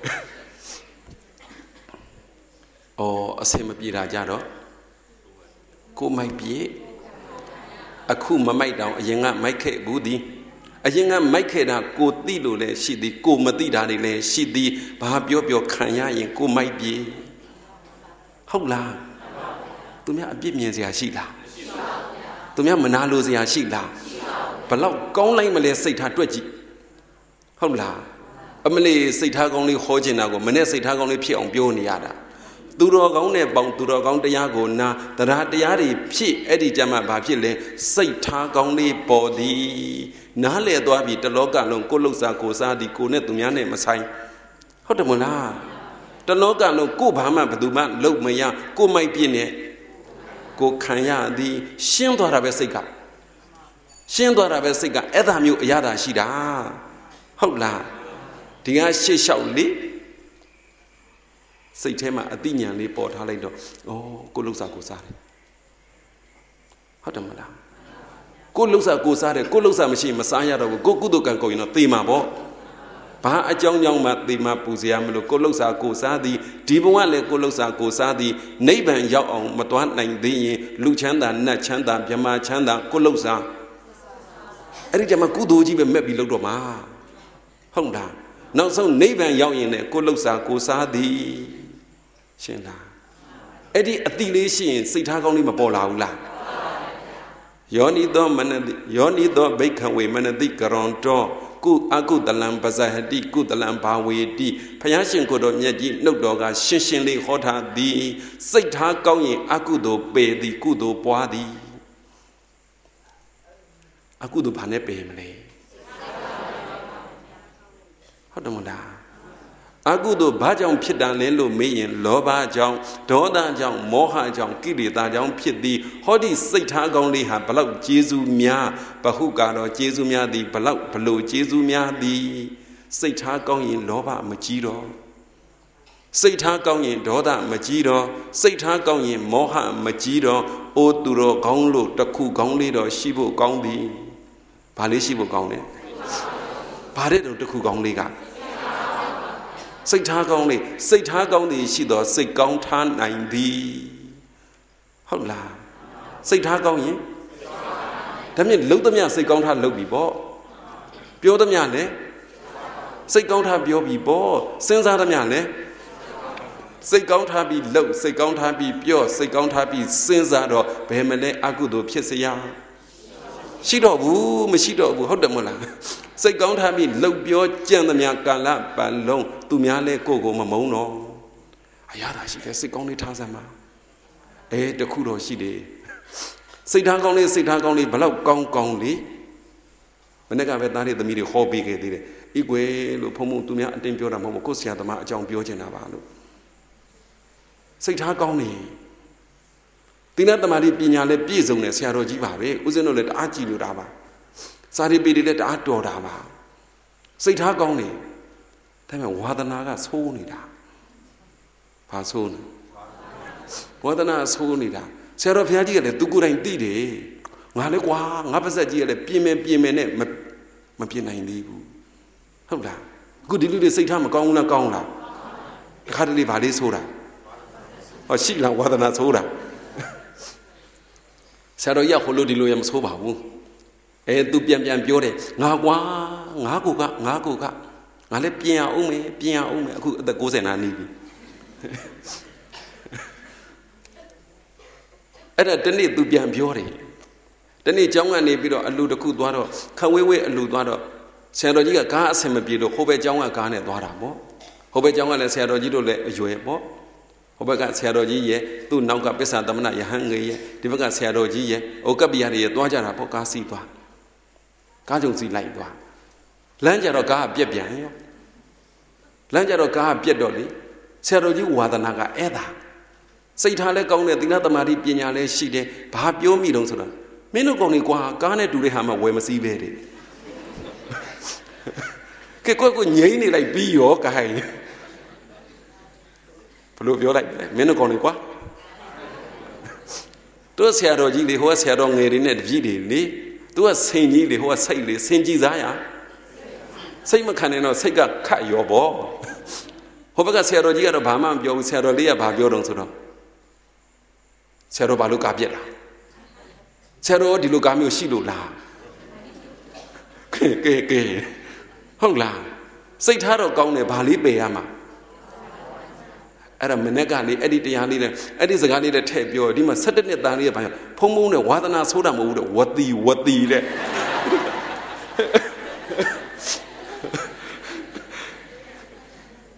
အော်အစင်မပြေတာကြတော့ကိုမိုက်ပြေအခုမမိုက်တောင်အရင်ကမိုက်ခဲ့ဘူးသည်အရင်ကမိုက်ခဲ့တာကိုသိလို့လည်းရှိသည်ကိုမသိတာတွေလည်းရှိသည်ဘာပြောပြောခံရရင်ကိုမိုက်ပြေဟုတ်လားသူများအပြစ်မြင်စရာရှိလားသူများမနာလိုစရာရှိလားဘလောက်ကောင်းလိုက်မလဲစိတ်ထားတွက်ကြည့်ဟုတ်လားအမလေးစိတ်ထားကောင်းလေးဟောချင်တာကိုမနဲ့စိတ်ထားကောင်းလေးဖြစ်အောင်ပြောနေရတာသူတော်ကောင်းနဲ့ပေါင်းသူတော်ကောင်းတရားကိုနာတရားတရားတွေဖြစ်အဲ့ဒီကြမှာဘာဖြစ်လဲစိတ်ထားကောင်းလေးပေါ်သည်နားလေသွားပြီတလောကလုံးကိုလှုပ်စားကိုစားသည်ကိုနဲ့သူများနဲ့မဆိုင်ဟုတ်တယ်မလားတလောကလုံးကိုဘာမှဘယ်သူမှလုံမရကိုမိုက်ပြင်းနဲ့ကိုခံရသည်ရှင်းသွားတာပဲစိတ်ကရှင်းသွားတာပဲစိတ်ကအဲ့ဒါမျိုးအရာတာရှိတာဟုတ်လားဒီကရှေ့လျှောက်လေစိတ်ထဲမှာအတိညာလေးပေါ်ထားလိုက်တော့ဩကိုလှုပ်စားကိုစားတယ်ဟုတ်တယ်မလားကိုလှုပ်စားကိုစားတယ်ကိုလှုပ်စားမရှိမစားရတော့ဘူးကိုကုသိုလ်ကံကုန်ရင်တော့သေမှာပေါ့ဘာအကြောင်းကြောင့်မှသေမှာပူစရာမလိုကိုလှုပ်စားကိုစားသည်ဒီဘဝလည်းကိုလှုပ်စားကိုစားသည်နိဗ္ဗာန်ရောက်အောင်မတွားနိုင်သေးရင်လူချမ်းသာနတ်ချမ်းသာမြမချမ်းသာကိုလှုပ်စားအဲ့ဒီကျမှကုသိုလ်ကြီးပဲမဲ့ပြီးလှုပ်တော့မှာဟုတ်လားနောက်ဆုံးနိဗ္ဗာန်ရောက်ရင်လည်းကိုလှုပ်စားကိုစားသည်ရှင်းလားအဲ့ဒီအတိလေးရှိရင်စိတ်ထားကောင်းလေးမပေါ်လာဘူးလားယောနိသောမနတိယောနိသောဘိက္ခဝေမနတိကရွန်တောကုအကုတလံပဇဟတိကုတလံဘာဝေတိဘုရားရှင်ကိုယ်တော်မြတ်ကြီးနှုတ်တော်ကရှင်းရှင်းလေးဟောထားသည်စိတ်ထားကောင်းရင်အကုသိုလ်ပေသည်ကုသိုလ်ပွားသည်အကုသိုလ်ဘာနဲ့ပေမလဲဟုတ်တယ်မလားအကုသိုလ်ဘာကြောင့်ဖြစ်တာလဲလို့မေးရင်လောဘကြောင့်ဒေါသကြောင့်မောဟကြောင့်ကိလေသာကြောင့်ဖြစ်သည်ဟောဒီစိတ်ထားကောင်းလေးဟာဘလောက်ကျေးဇူးများဘဟုကတော့ကျေးဇူးများသည်ဘလောက်ဘလို့ကျေးဇူးများသည်စိတ်ထားကောင်းရင်လောဘမကြီးတော့စိတ်ထားကောင်းရင်ဒေါသမကြီးတော့စိတ်ထားကောင်းရင်မောဟမကြီးတော့အိုးသူတော်ကောင်းလို့တခုကောင်းလေးတော့ရှိဖို့ကောင်းသည်ဘာလေးရှိဖို့ကောင်းလဲဘာတဲ့တော့တခုကောင်းလေးကစိတ်ထားကောင်းလေးစိတ်ထားကောင်းသည်ရှိတော့စိတ်ကောင်းထားနိုင်သည်ဟုတ်လားစိတ်ထားကောင်းရင်ဒါမြင်လှုပ်သမျှစိတ်ကောင်းထားလှုပ်ပြီပေါ့ပြောသမျှလည်းစိတ်ကောင်းထားပြောပြီပေါ့စဉ်းစားသမျှလည်းစိတ်ကောင်းထားပြီးလှုပ်စိတ်ကောင်းထားပြီးပြောစိတ်ကောင်းထားပြီးစဉ်းစားတော့ဘယ်မလဲအကုသိုလ်ဖြစ်เสียရှိတော့ဘူးမရှိတော့ဘူးဟုတ်တယ်မဟုတ်လားစိတ်ကောင်းထားပြီးလှုပ်ပြောကြံ့သမျှကာလပတ်လုံးသူများလဲကိုယ့်ကိုမမုန်းတော့အရာသာရှိတယ်စိတ်ကောင်းလေးထားစမ်းပါအဲတခုတော့ရှိတယ်စိတ်ထားကောင်းလေးစိတ်ထားကောင်းလေးဘလောက်ကောင်းကောင်းလေးမနေ့ကပဲသားလေးသမီးတွေဟောပေးခဲ့သေးတယ်ဤကွယ်လို့ဖုံဖုံသူများအတင်းပြောတာမဟုတ်ဘူးကိုယ်ဆရာသမားအကြောင်းပြောချင်တာပါလို့စိတ်ထားကောင်းနေသီလသမာဓိပညာလည်းပြည့်စုံတယ်ဆရာတော်ကြီးပါပဲဦးဇင်းတို့လည်းတအားကြည်လို့တာပါစာရိပေတွေလည်းတအားတော်တာပါစိတ်ထားကောင်းနေဒါပေမဲ့ဝါဒနာကဆိုးနေတာဘာဆိုးနေဝါဒနာဆိုးနေတာဆရာတော်ဘုရားကြီးကလည်းသူကိုယ်တိုင်သိတယ်ငါလည်းကွာငါပါဇက်ကြီးကလည်းပြင်းမယ်ပြင်းမယ်နဲ့မပြင်းနိုင်သေးဘူးဟုတ်လားအခုဒီလူတွေစိတ်ထားမကောင်းဘူးလားကောင်းလားတစ်ခါတလေဗာလေးဆိုးတာဟောရှိလားဝါဒနာဆိုးတာဆရာတော်ရဟိုလိုဒီလိုရမဆိုးပါဘူးအဲသူပြန်ပြန်ပြောတယ်ငါကွာငါကိုကငါကိုကငါလည်းပြင်အောင်မယ်ပြင်အောင်မယ်အခုအသက်ကိုးဆယ်နာနေပြီအဲ့ဒါတနေ့သူပြန်ပြောတယ်တနေ့ကျောင်းကနေပြီးတော့အလူတစ်ခုသွားတော့ခဝေးဝေးအလူသွားတော့ဆရာတော်ကြီးကကားအဆင်မပြေလို့ဟိုဘက်ကျောင်းကကားနဲ့သွားတာပေါ့ဟိုဘက်ကျောင်းကလည်းဆရာတော်ကြီးတို့လည်းအရွယ်ပေါ့ဟိုဘက်ကဆရာတော်ကြီးရဲ့သူ့နောက်ကပစ္ဆာသမဏယဟန်ငယ်ရဲ့ဒီဘက်ကဆရာတော်ကြီးရဲ့ဩကပ္ပိယတွေရဲ့သွားကြတာပေါ့ကားစီးသွားကားကြုံစီလိုက်သွားလမ်းကြတော့ကားကပြက်ပြန်ရောလမ်းကြတော့ကားကပြက်တော့လေဆရာတော်ကြီးဝါဒနာကအဲ့ဒါစိတ်ထားလဲကောင်းတယ်သီလသမာဓိပညာလဲရှိတယ်ဘာပြောမိတော့ဆိုတော့မင်းတို့ကောင်တွေကွာကားနဲ့တူတဲ့ဟာမှဝယ်မစည်းပဲတဲ့ကဲကိုကိုငြိမ်းနေလိုက်ပြီးရောကိုင်းဘလို့ပြောလိုက်မင်းတို့ကောင်တွေကွာတို့ဆရာတော်ကြီးတွေဟိုကဆရာတော်ငယ်တွေနဲ့တပည့်တွေလေသူကစိန်ကြီးလေဟိုကစိတ်လေစင်ကြည်စားရစိတ်မခံနေတော့စိတ်ကခတ်ရောပေါ့ဟိုဘက်ကဆရာတော်ကြီးကတော့ဘာမှမပြောဘူးဆရာတော်လေးကဘာပြောတော့ဆိုတော့ဆရာတော်ဘာလို့ကားပြက်လားဆရာတော်ဒီလိုကားမျိုးရှိလို့လားကဲကဲကဲဟုတ်လားစိတ်ထားတော့ကောင်းတယ်ဘာလေးပယ်ရမှာအဲ့ဒါမနေ့ကလေအဲ့ဒီတရားလေးနဲ့အဲ့ဒီစကားလေးနဲ့ထည့်ပြောဒီမှာ၁၁နှစ်သားလေးကဘာဖုံဖုံနဲ့ဝါသနာဆိုးတာမဟုတ်ဘူးတဲ့ဝတိဝတိတဲ့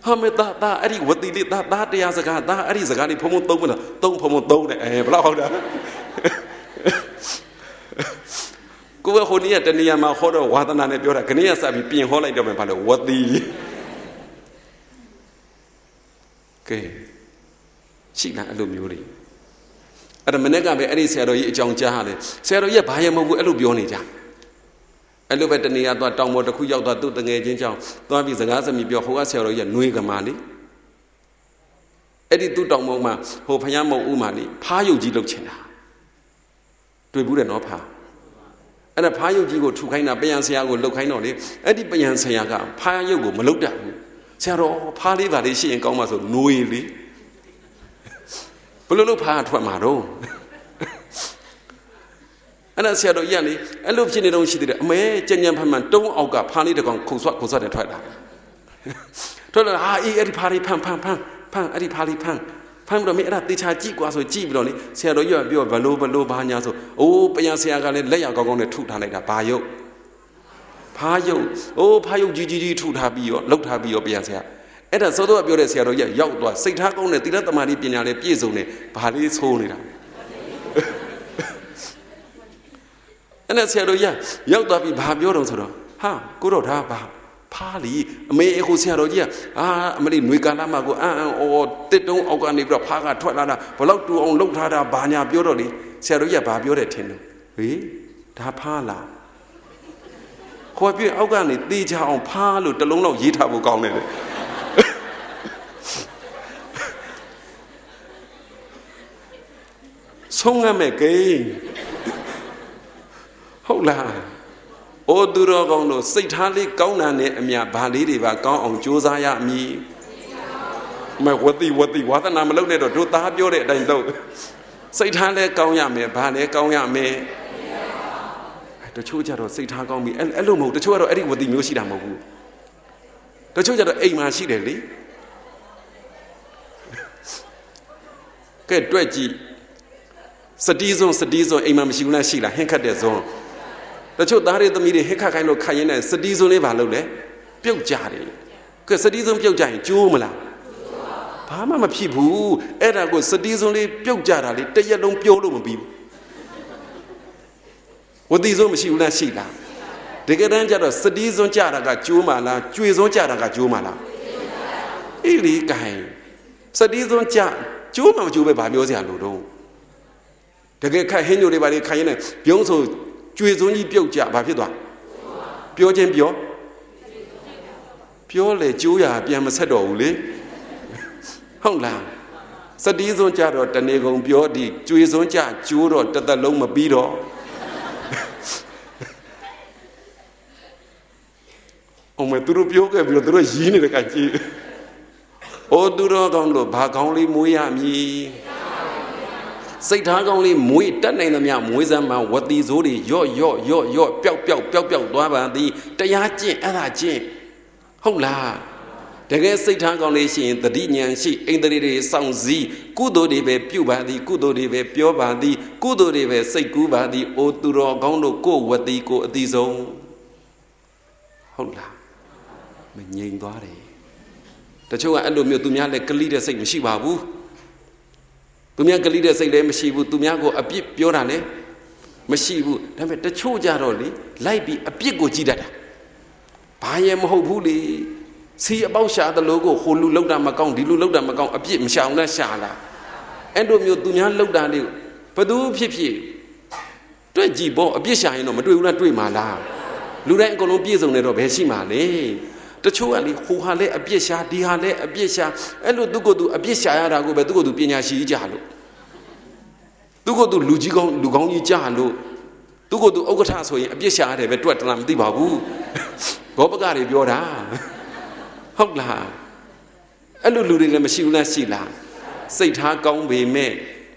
ဟာမေတာတာအဲ့ဒီဝတိလေးတာတာတရားစကားတာအဲ့ဒီစကားလေးဖုံဖုံသုံးမလားသုံးဖုံဖုံသုံးတယ်အဲဘယ်လောက်ဟုတ်တာကိုယ်ကဟိုနေ့ကတနေရာမှာဟောတော့ဝါသနာနဲ့ပြောတာခဏရစပြီးပြင်ဟောလိုက်တော့မယ်ဘာလို့ဝတိကဲရှိလားအဲ့လိုမျိုးတွေအဲ့ဒါမနေ့ကပဲအဲ့ဒီဆရာတော်ကြီးအကြောင်းကြားရတယ်ဆရာတော်ကြီးကဘာရမဟုတ်ဘူးအဲ့လိုပြောနေကြအဲ့လိုပဲတနေရာသွားတောင်ပေါ်တစ်ခုရောက်သွားသူ့တငယ်ချင်းကြောင့်သွားပြီးစကားစမြည်ပြောဟိုကဆရာတော်ကြီးကနှွေးကမာလေအဲ့ဒီသူ့တောင်ပေါ်မှာဟိုဖယားမုံဦးမှာလေဖားရုပ်ကြီးလှုပ်ချင်တာတွေ့ဘူးတယ်နော်ဖားအဲ့ဒါဖားရုပ်ကြီးကိုထူခိုင်းတာပယံဆရာကိုလှုပ်ခိုင်းတော့လေအဲ့ဒီပယံဆရာကဖားရုပ်ကိုမလှုပ်တတ်ဘူးဆရာတော်ဖားလေးပါလေးရှိရင်ကောင်းပါဆိုနှွေးလေဘယ်လိုလုပ်ဖားထွက်မှာတော့အဲ့ဒါဆရာတော်ကြီးကလေအဲ့လိုဖြစ်နေတော့ရှိသေးတယ်အမဲကြံ့ကြံ့ဖန်ဖန်တုံးအောက်ကဖားလေးတကောင်ခုံဆွတ်ခုံဆွတ်တယ်ထွက်လာထွက်လာဟာအေးအဲ့ဒီဖားလေးဖန်ဖန်ဖန်ဖန်အဲ့ဒီဖားလေးဖန်ဖန်ပြီးတော့မင်းအဲ့ဒါတေချာကြည့်กว่าဆိုကြည့်ပြီးတော့လေဆရာတော်ကြီးကပြောဘလို့ဘလို့ဘာညာဆိုအိုးပယံဆရာကလည်းလက်ရကောင်းကောင်းနဲ့ထုထားလိုက်တာဘာယုတ်ဖားယုတ်အိုးဖားယုတ်ကြီးကြီးကြီးထုထားပြီးရောလှုပ်ထားပြီးရောပယံဆရာအဲ့ဒါသောတော်ပြောတဲ့ဆရာတော်ကြီးရောက်သွားစိတ်ထားကောင်းတဲ့သီလသမာဓိပညာလည်းပြည့်စုံတယ်ဘာလေးဆိုးနေတာအဲ့ဒါဆရာတော်ကြီးရောက်သွားပြီးဘာပြောတော့ဆိုတော့ဟာကိုတော့ဒါဘာဖားလီအမေအခုဆရာတော်ကြီးကအာအမလေးຫນွေကာလမှာကိုအန်အန်အော်တစ်တုံးအောက်ကနေပြီးတော့ဖားကထွက်လာတာဘလောက်တူအောင်လှုပ်ထားတာဘာညာပြောတော့လေဆရာတော်ကြီးကဘာပြောတယ်ထင်တယ်ဟေးဒါဖားလားခေါ်ပြအောက်ကနေတေးချအောင်ဖားလို့တလုံးလောက်ရေးထားဖို့ကောင်းတယ်လေဆုံးရမယ်ကိဟုတ်လားအိုသူတော်ကောင်းတို့စိတ်ထားလေးကောင်းတာနဲ့အမြဘာလေးတွေပါကောင်းအောင်ကြိုးစားရမည်မဝတိဝတိဝါသနာမလုပ်နဲ့တော့တို့သားပြောတဲ့အတိုင်းလုပ်စိတ်ထားလဲကောင်းရမယ်ဘာလဲကောင်းရမယ်တချို့ကြတော့စိတ်ထားကောင်းပြီအဲ့လိုမဟုတ်တချို့ကတော့အဲ့ဒီဝတိမျိုးရှိတာမဟုတ်ဘူးတချို့ကြတော့အိမ်မှာရှိတယ်လေကဲတွေ့ကြည့်စတီးစုံစတီးစုံအိမ်မှာမရှိဘူးလားရှိလားဟင်းခတ်တဲ့စုံတချို့သားတွေသမီးတွေဟစ်ခတ်ခိုင်းလို့ခိုင်ရင်းနဲ့စတီးစုံလေးပါလို့လေပြုတ်ကြတယ်ကဲစတီးစုံပြုတ်ကြရင်ကျိုးမလားဘာမှမဖြစ်ဘူးအဲ့ဒါကိုစတီးစုံလေးပြုတ်ကြတာလေတရက်လုံးပြောလို့မပြီးဘူးဝတိစုံမရှိဘူးလားရှိလားတကယ်တမ်းကျတော့စတီးစုံကြတာကကျိုးမလားကြွေစုံကြတာကကျိုးမလားအေးလေကိုင်စတီးစုံကြကျိုးမှမကျိုးပဲဘာပြောစရာလို့တော့တကယ်ခက်ဟင်းညိုတွေပါလေခိုင်ရင်းနဲ့ပြုံးဆိုကြွေစုံကြီးပြုတ်ကြဘာဖြစ်သွားပြောချင်းပြောပြောလေကျိုးရပြန်မဆက်တော့ဘူးလေဟုတ်လားစတီးစုံကြတော့တနေကုန်ပြောဒီကြွေစုံကြကျိုးတော့တစ်သက်လုံးမပြီးတော့အမေသူတို့ပြောခဲ့ပြီးတော့သူတို့ရင်းနေတဲ့ကကြည့်အိုသူတို့ကောင်းလို့ဘာကောင်းလေးမွေးရမည်စိတ်ထားကောင်းလေးမွေးတက်နိုင်သမျှမွေးစမ်းမှဝတိစိုးတွေရော့ရော့ရော့ရော့ပျောက်ပျောက်ပျောက်ပျောက်သွားပါသည်တရားကျင့်အဲ့ဒါကျင့်ဟုတ်လားတကယ်စိတ်ထားကောင်းလေးရှိရင်တတိဉာဏ်ရှိအိန္ဒြေတွေစောင့်စည်းကုသိုလ်တွေပဲပြုပါသည်ကုသိုလ်တွေပဲပြောပါသည်ကုသိုလ်တွေပဲစိတ်ကူးပါသည်အိုသူတော်ကောင်းတို့ကိုဝတိကိုအတိဆုံးဟုတ်လားမငြိမ်သွားတယ်တချို့ကအဲ့လိုမျိုးသူများလည်းကလိတဲ့စိတ်မရှိပါဘူးသူများကလိတဲ့စိတ်လည်းမရှိဘူးသူများကိုအပြစ်ပြောတာလည်းမရှိဘူးဒါပေမဲ့တချို့ကြတော့လေလိုက်ပြီးအပြစ်ကိုကြည့်တတ်တာဘာရဲ့မဟုတ်ဘူးလေစီအပေါက်ရှာသလိုကိုဟိုလူလောက်တာမကောင်းဒီလူလောက်တာမကောင်းအပြစ်မရှာအောင်နဲ့ရှာလာအဲ့လိုမျိုးသူများလောက်တာလေးဘသူဖြစ်ဖြစ်တွေ့ကြည့်ပေါ့အပြစ်ရှာရင်တော့မတွေ့ဘူးလားတွေ့မှာလားလူတိုင်းအကုန်လုံးပြည့်စုံနေတော့ဘယ်ရှိမှာလဲတချို့ကလေဟိုဟာလဲအပြစ်ရှာဒီဟာလဲအပြစ်ရှာအဲ့လိုသူ့ကိုယ်သူအပြစ်ရှာရတာကိုပဲသူ့ကိုယ်သူပညာရှိကြလို့သူ့ကိုယ်သူလူကြီးကောင်းလူကောင်းကြီးကြလို့သူ့ကိုယ်သူဥက္ကဋ္ဌဆိုရင်အပြစ်ရှာရတယ်ပဲတွက်တလားမသိပါဘူးဘောပကတွေပြောတာဟုတ်လားအဲ့လိုလူတွေလည်းမရှိဘူးလားရှိလားစိတ်ထားကောင်းပေမဲ့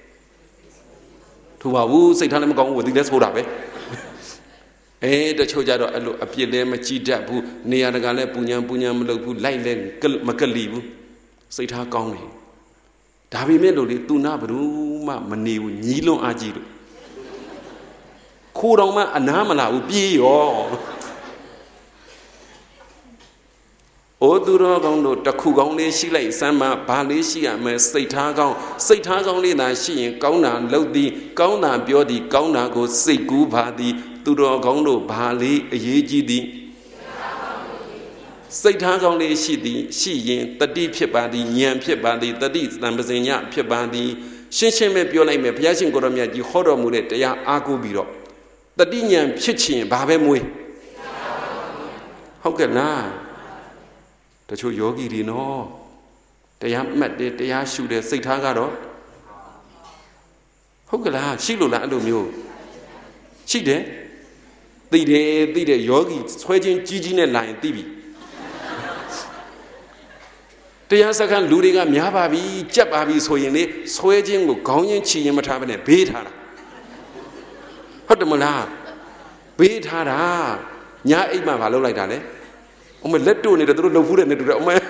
ထူပါဘူးစိတ်ထားလည်းမကောင်းဘူးဒီလည်းဆိုတာပဲအဲတချို့ကြတော့အဲ့လိုအပြစ်လည်းမကြည့်တတ်ဘူးနေရာတကာလည်းပူညာပူညာမလုပ်ဘူးလိုက်လည်းမကလိဘူးစိတ်ထားကောင်းတယ်ဒါပေမဲ့လို့လေသူနာဘယ်သူမှမနေဘူးညီးလွန်အားကြီးလို့ခိုးတော်မှအနားမလာဘူးပြေးရော ô tu đó con đồ đặc khu con đi xí lại xem mà ba lý xí à mà xây thá con xây thá con đi là xí con nào lâu đi con nào biểu đi con nào có xây cú ba đi tu đó con đồ ba lý ấy gì đi xây thá con đi xí đi xí yên tất đi phía ba đi nhàn phía ba đi tất đi làm bữa sinh nhật phía ba đi xin xin mẹ biểu lại mẹ bây giờ xin cô làm nhà chỉ khó rồi mua để để à cô bị rồi tất đi nhàn phía trên ba bé mui không cần naแต่ช่วยโยกีดีเนาะแต่ยามแม่เตยาชูเดစိတ်ထားကတော့ဟုတ်ကလားရှိလို့လားအဲ့လိုမျိုးရှိတယ်သိတယ်သိတယ်ယောဂီဆွဲချင်းကြီးကြီးနဲ့လာရင်သိပြီတရားစခန်းလူတွေကများပါပြီကြက်ပါပြီဆိုရင်လေဆွဲချင်းကိုခေါင်းချင်းချီရင်မထားဘဲနဲ့ဘေးထားတာဟုတ်တယ်မလားဘေးထားတာညာအိမ်မှာမလုပ်လိုက်တာလေအမလက်တို့နေတယ်သူတို့လှုပ်ဖူးတယ်နေတူတယ်အမ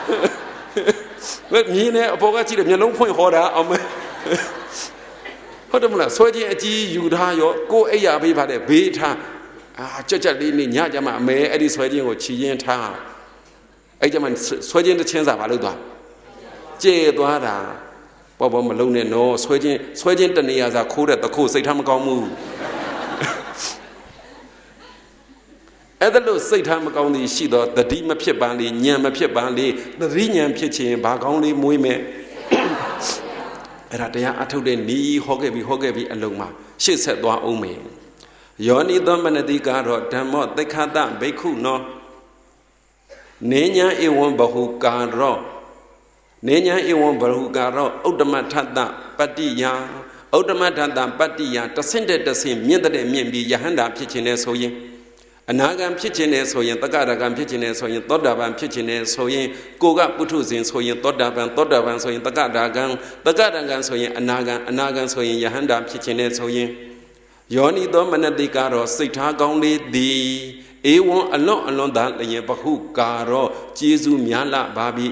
မြင်းနဲ့အပေါ်ကကြည့်တယ်မျက်လုံးဖွင့်ဟောတာအမဟုတ်တယ်မလားဆွဲချင်းအကြီးယူထားရောကိုယ်အိယာပေးပါတဲ့ဘေးထားအာကြက်ကြက်လေးနေညကြမှာအမဲအဲ့ဒီဆွဲချင်းကိုချီရင်ထားအဲ့ကြမှာဆွဲချင်းတစ်ချင်းစာပါလို့သွားကျေသွားတာပေါ်ပေါ်မလုံးနဲ့နော်ဆွဲချင်းဆွဲချင်းတနေရာစာခိုးတဲ့တခိုးစိတ်ထားမကောင်းဘူးအဲ့ဒါလို့စိတ်ထားမကောင်းသည်ရှိတော့တတိမဖြစ်ပါလေညံမဖြစ်ပါလေတတိညံဖြစ်ခြင်းဘာကောင်းလေးမွေးမဲ့အဲ့ဒါတရားအထုတ်တဲ့နီးဟောခဲ့ပြီးဟောခဲ့ပြီးအလုံးမှာရှေ့ဆက်သွားအောင်မယ်ယောနိသောမနတိကတော့ဓမ္မောသိက္ခတဘိက္ခုနောနေညာဧဝံဘဟုကာရောနေညာဧဝံဘဟုကာရောဥဒ္ဓမထတပတ္တိယဥဒ္ဓမထတပတ္တိယတဆင့်တဲ့တဆင့်မြင့်တဲ့မြင့်ပြီးယဟန္တာဖြစ်ခြင်းနဲ့ဆိုရင်အနာဂံဖြစ်ခြင်းနဲ့ဆိုရင်တက္ကရာဂံဖြစ်ခြင်းနဲ့ဆိုရင်သောတာပန်ဖြစ်ခြင်းနဲ့ဆိုရင်ကိုကပုထုဇဉ်ဆိုရင်သောတာပန်သောတာပန်ဆိုရင်တက္ကရာဂံတက္ကရာဂံဆိုရင်အနာဂံအနာဂံဆိုရင်ယဟန္တာဖြစ်ခြင်းနဲ့ဆိုရင်ယောနိသောမနတိကတော့စိတ်ထားကောင်းလေးသည်ဧဝံအလွန်အလွန်သာလျင်ဘဟုကာရောကျေးဇူးများလာပါပြီ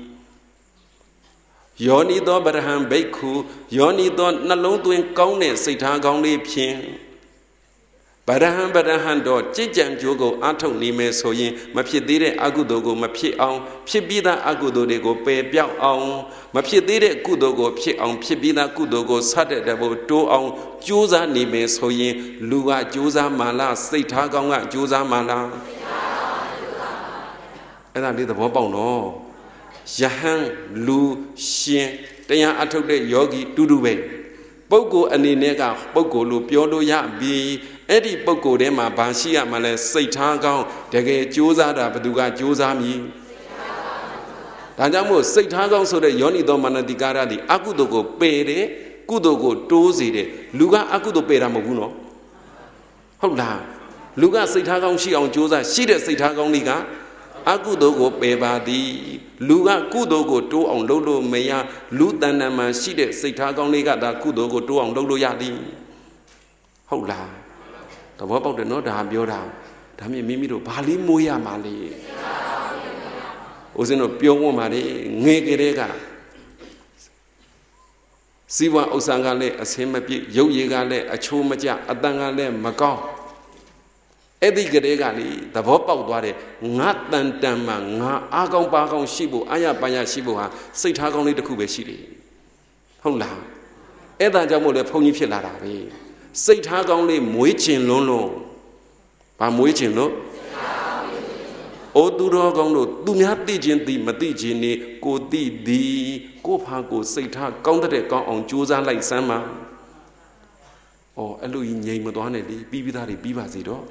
ယောနိသောဗရဟံဘိက္ခုယောနိသောနှလုံးသွင်းကောင်းတဲ့စိတ်ထားကောင်းလေးဖြင့်ဗရဟံဗရဟံတော့ကြည်ကြံကြိုးကိုအားထုတ်နေမယ်ဆိုရင်မဖြစ်သေးတဲ့အကုသိုလ်ကိုမဖြစ်အောင်ဖြစ်ပြီးသားအကုသိုလ်တွေကိုပယ်ပြောက်အောင်မဖြစ်သေးတဲ့ကုသိုလ်ကိုဖြစ်အောင်ဖြစ်ပြီးသားကုသိုလ်ကိုဆတ်တဲ့ဖို့တိုးအောင်ကြိုးစားနေမယ်ဆိုရင်လူကကြိုးစားမှလားစိတ်ထားကောင်းကကြိုးစားမှလားအဲ့ဒါလေးသဘောပေါက်နော်ယဟန်လူရှင်တရားအထုတ်တဲ့ယောဂီတူတူပဲပုဂ္ဂိုလ်အနေနဲ့ကပုဂ္ဂိုလ်လို့ပြောလို့ရပြီအဲ့ဒီပုဂ္ဂိုလ်ထဲမှာဘာရှိရမှလဲစိတ်ထားကောင်းတကယ်ကြိုးစားတာဘယ်သူကကြိုးစားမည်ဒါကြောင့်မို့စိတ်ထားကောင်းဆိုတဲ့ယောနိသောမနတိကာရသည်အကုသိုလ်ကိုပယ်တယ်ကုသိုလ်ကိုတိုးစေတယ်လူကအကုသိုလ်ပယ်တာမဟုတ်ဘူးနော်ဟုတ်လားလူကစိတ်ထားကောင်းရှိအောင်ကြိုးစားရှိတဲ့စိတ်ထားကောင်းတွေကအကုသိုလ်ကိုပယ်ပါသည်လူကကုသိုလ်ကိုတိုးအောင်လုပ်လို့မရလူတဏ္ဍာမှာရှိတဲ့စိတ်ထားကောင်းတွေကဒါကုသိုလ်ကိုတိုးအောင်လုပ်လို့ရသည်ဟုတ်လားသဘောပေါက်တယ်နော်ဒါပြောတာဒါမြင်မိမိတို့ဘာလေးမွေးရမှာလေဦးဇင်းတို့ပြောဝင်ပါလေငယ်ကလေးကစီဝါဥစ္စာကလည်းအစင်းမပြည့်ရုပ်ရည်ကလည်းအချိုးမကျအတန်ကလည်းမကောင်းအဲ့ဒီကလေးကလေသဘောပေါက်သွားတယ်ငါတန်တန်မှာငါအားကောင်းပါကောင်းရှိဖို့အာရပါရရှိဖို့ဟာစိတ်ထားကောင်းလေးတစ်ခုပဲရှိတယ်ဟုတ်လားအဲ့ဒါကြောင့်မို့လဲဘုန်းကြီးဖြစ်လာတာပဲစိတ်ထားကောင်းလေးမွေးချင်လွန်းလို့ဗာမွေးချင်လို့အိုသူတော်ကောင်းတို့သူများသိခြင်းသိမသိခြင်းနေကိုသိသည်ကိုဖာကိုစိတ်ထားကောင်းတဲ့ကောင်းအောင်ကြိုးစားလိုက်စမ်းပါအော်အဲ့လိုကြီးငြိမ်မသွားနဲ့လေပြီးပြီးသားတွေပြီးပါစေတော့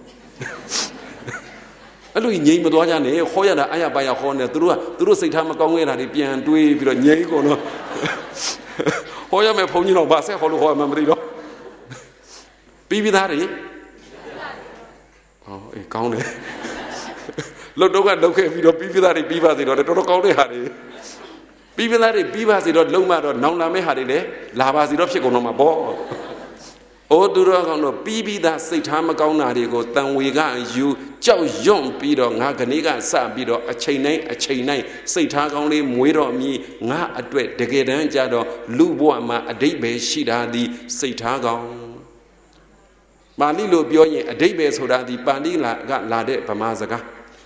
အဲ့လိုကြီးငြိမ်မသွားကြနဲ့ဟောရတာအာရပါရဟောနေသူတို့ကသူတို့စိတ်ထားမကောင်းခဲ့တာတွေပြန်တွေးပြီးတော့ငြိမ်ကုန်တော့ဟောရမယ်ဘုန်းကြီးတော့ဗာဆက်ဟောလို့ဟောမှမသိတော့ပြီးပြီးသားတွေဟောအေးကောင်းတယ်လှုပ်တော့ကလှုပ်ခဲ့ပြီးတော့ပြီးပြီးသားတွေပြီးပါစေတော့တော်တော်ကောင်းတဲ့ဟာတွေပြီးပြီးသားတွေပြီးပါစေတော့လုံမှတော့နောင်လာမဲ့ဟာတွေလည်းလာပါစေတော့ဖြစ်ကုန်တော့မှာပေါ့အိုသူတော်ကောင်းတို့ပြီးပြီးသားစိတ်ထားမကောင်းတာတွေကိုတန်ဝေကယူကြောက်ရွံ့ပြီးတော့ငါကနေကစပြီးတော့အချိန်တိုင်းအချိန်တိုင်းစိတ်ထားကောင်းလေးမွေးတော်မြည်ငါအတွက်တကယ်တမ်းကြတော့လူဘဝမှာအတိတ်ပဲရှိတာဒီစိတ်ထားကောင်းပါဠိလိုပြောရင်အဓိပ္ပာယ်ဆိုတာဒီပါဠိလာကလာတဲ့ဗမာစကား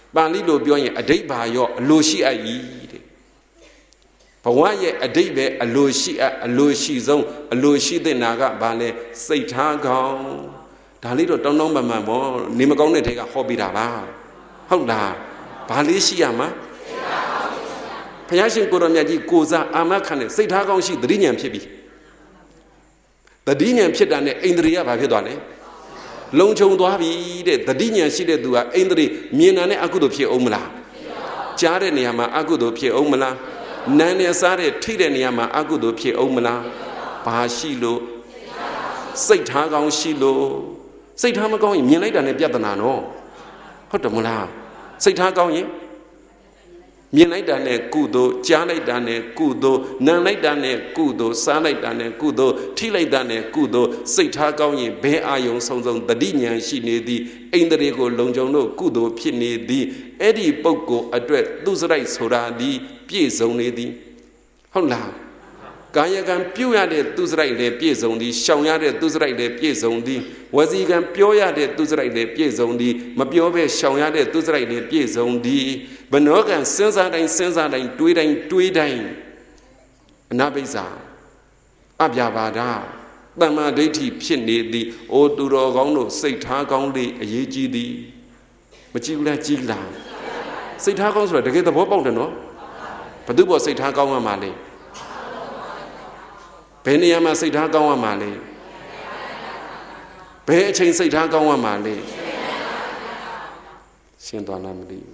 ပါဠိလိုပြောရင်အဓိပ္ပါရောအလိုရှိအပ်၏တဲ့ဘဝရဲ့အဓိပ္ပာယ်အလိုရှိအပ်အလိုရှိဆုံးအလိုရှိတဲ့နာကဘာလဲစိတ်ထားကောင်းဒါလေးတော့တောင်းတောင်းပန်ပန်ပေါ့နေမကောင်းတဲ့ထဲကဟောပြတာလားဟုတ်လားဘာလေးရှိရမှာဘုရားရှင်ကိုရောမြတ်ကြီးကိုစားအာမခံတဲ့စိတ်ထားကောင်းရှိသတိဉာဏ်ဖြစ်ပြီသတိဉာဏ်ဖြစ်တာနဲ့အိန္ဒြေကဘာဖြစ်သွားလဲလုံခြုံသွားပြီတဲ့သတိဉာဏ်ရှိတဲ့သူကအိန္ဒြေမြင်တာနဲ့အကုသိုလ်ဖြစ်အောင်မလားကြားတဲ့နေရာမှာအကုသိုလ်ဖြစ်အောင်မလားနာနဲ့စားတဲ့ထိတဲ့နေရာမှာအကုသိုလ်ဖြစ်အောင်မလားဘာရှိလို့စိတ်ထားကောင်းရှိလို့စိတ်ထားမကောင်းရင်မြင်လိုက်တာနဲ့ပြဿနာနော်ဟုတ်တယ်မလားစိတ်ထားကောင်းရင်မြင်လိုက်တာနဲ့ကုသိုလ်ကြားလိုက်တာနဲ့ကုသိုလ်နားလိုက်တာနဲ့ကုသိုလ်စားလိုက်တာနဲ့ကုသိုလ်ထိလိုက်တာနဲ့ကုသိုလ်စိတ်ထားကောင်းရင်ဘယ်အာယုံဆုံးဆုံးတတိဉာဏ်ရှိနေသည်အိန္ဒြေကိုလုံခြုံလို့ကုသိုလ်ဖြစ်နေသည်အဲ့ဒီပုဂ္ဂိုလ်အတွက်သူစရိုက်ဆိုတာဒီပြည့်စုံနေသည်ဟုတ်လားကာယကံပြုတ်ရတဲ့သူစရိုက်လည်းပြည့်စုံသည်ရှောင်ရတဲ့သူစရိုက်လည်းပြည့်စုံသည်ဝစီကံပြောရတဲ့သူစရိုက်လည်းပြည့်စုံသည်မပြောဘဲရှောင်ရတဲ့သူစရိုက်လည်းပြည့်စုံသည်ဘနောကံစဉ်းစားတိုင်းစဉ်းစားတိုင်းတွေးတိုင်းတွေးတိုင်းအနာပိစ္ဆာအပြာပါဒတမ္မာဒိဋ္ဌိဖြစ်နေသည်အိုသူတော်ကောင်းတို့စိတ်ထားကောင်းလေးအရေးကြီးသည်မကြည့်ဘူးလားကြည့်လားစိတ်ထားကောင်းဆိုတာတကယ်သဘောပေါက်တယ်နော်ဘသူပေါ်စိတ်ထားကောင်းရမှာလဲဘယ်နေရာမှာစိတ်ထားကောင်းရမှာလဲဘယ်အချိန်စိတ်ထားကောင်းရမှာလဲရှင်းသွားလားမသိဘူး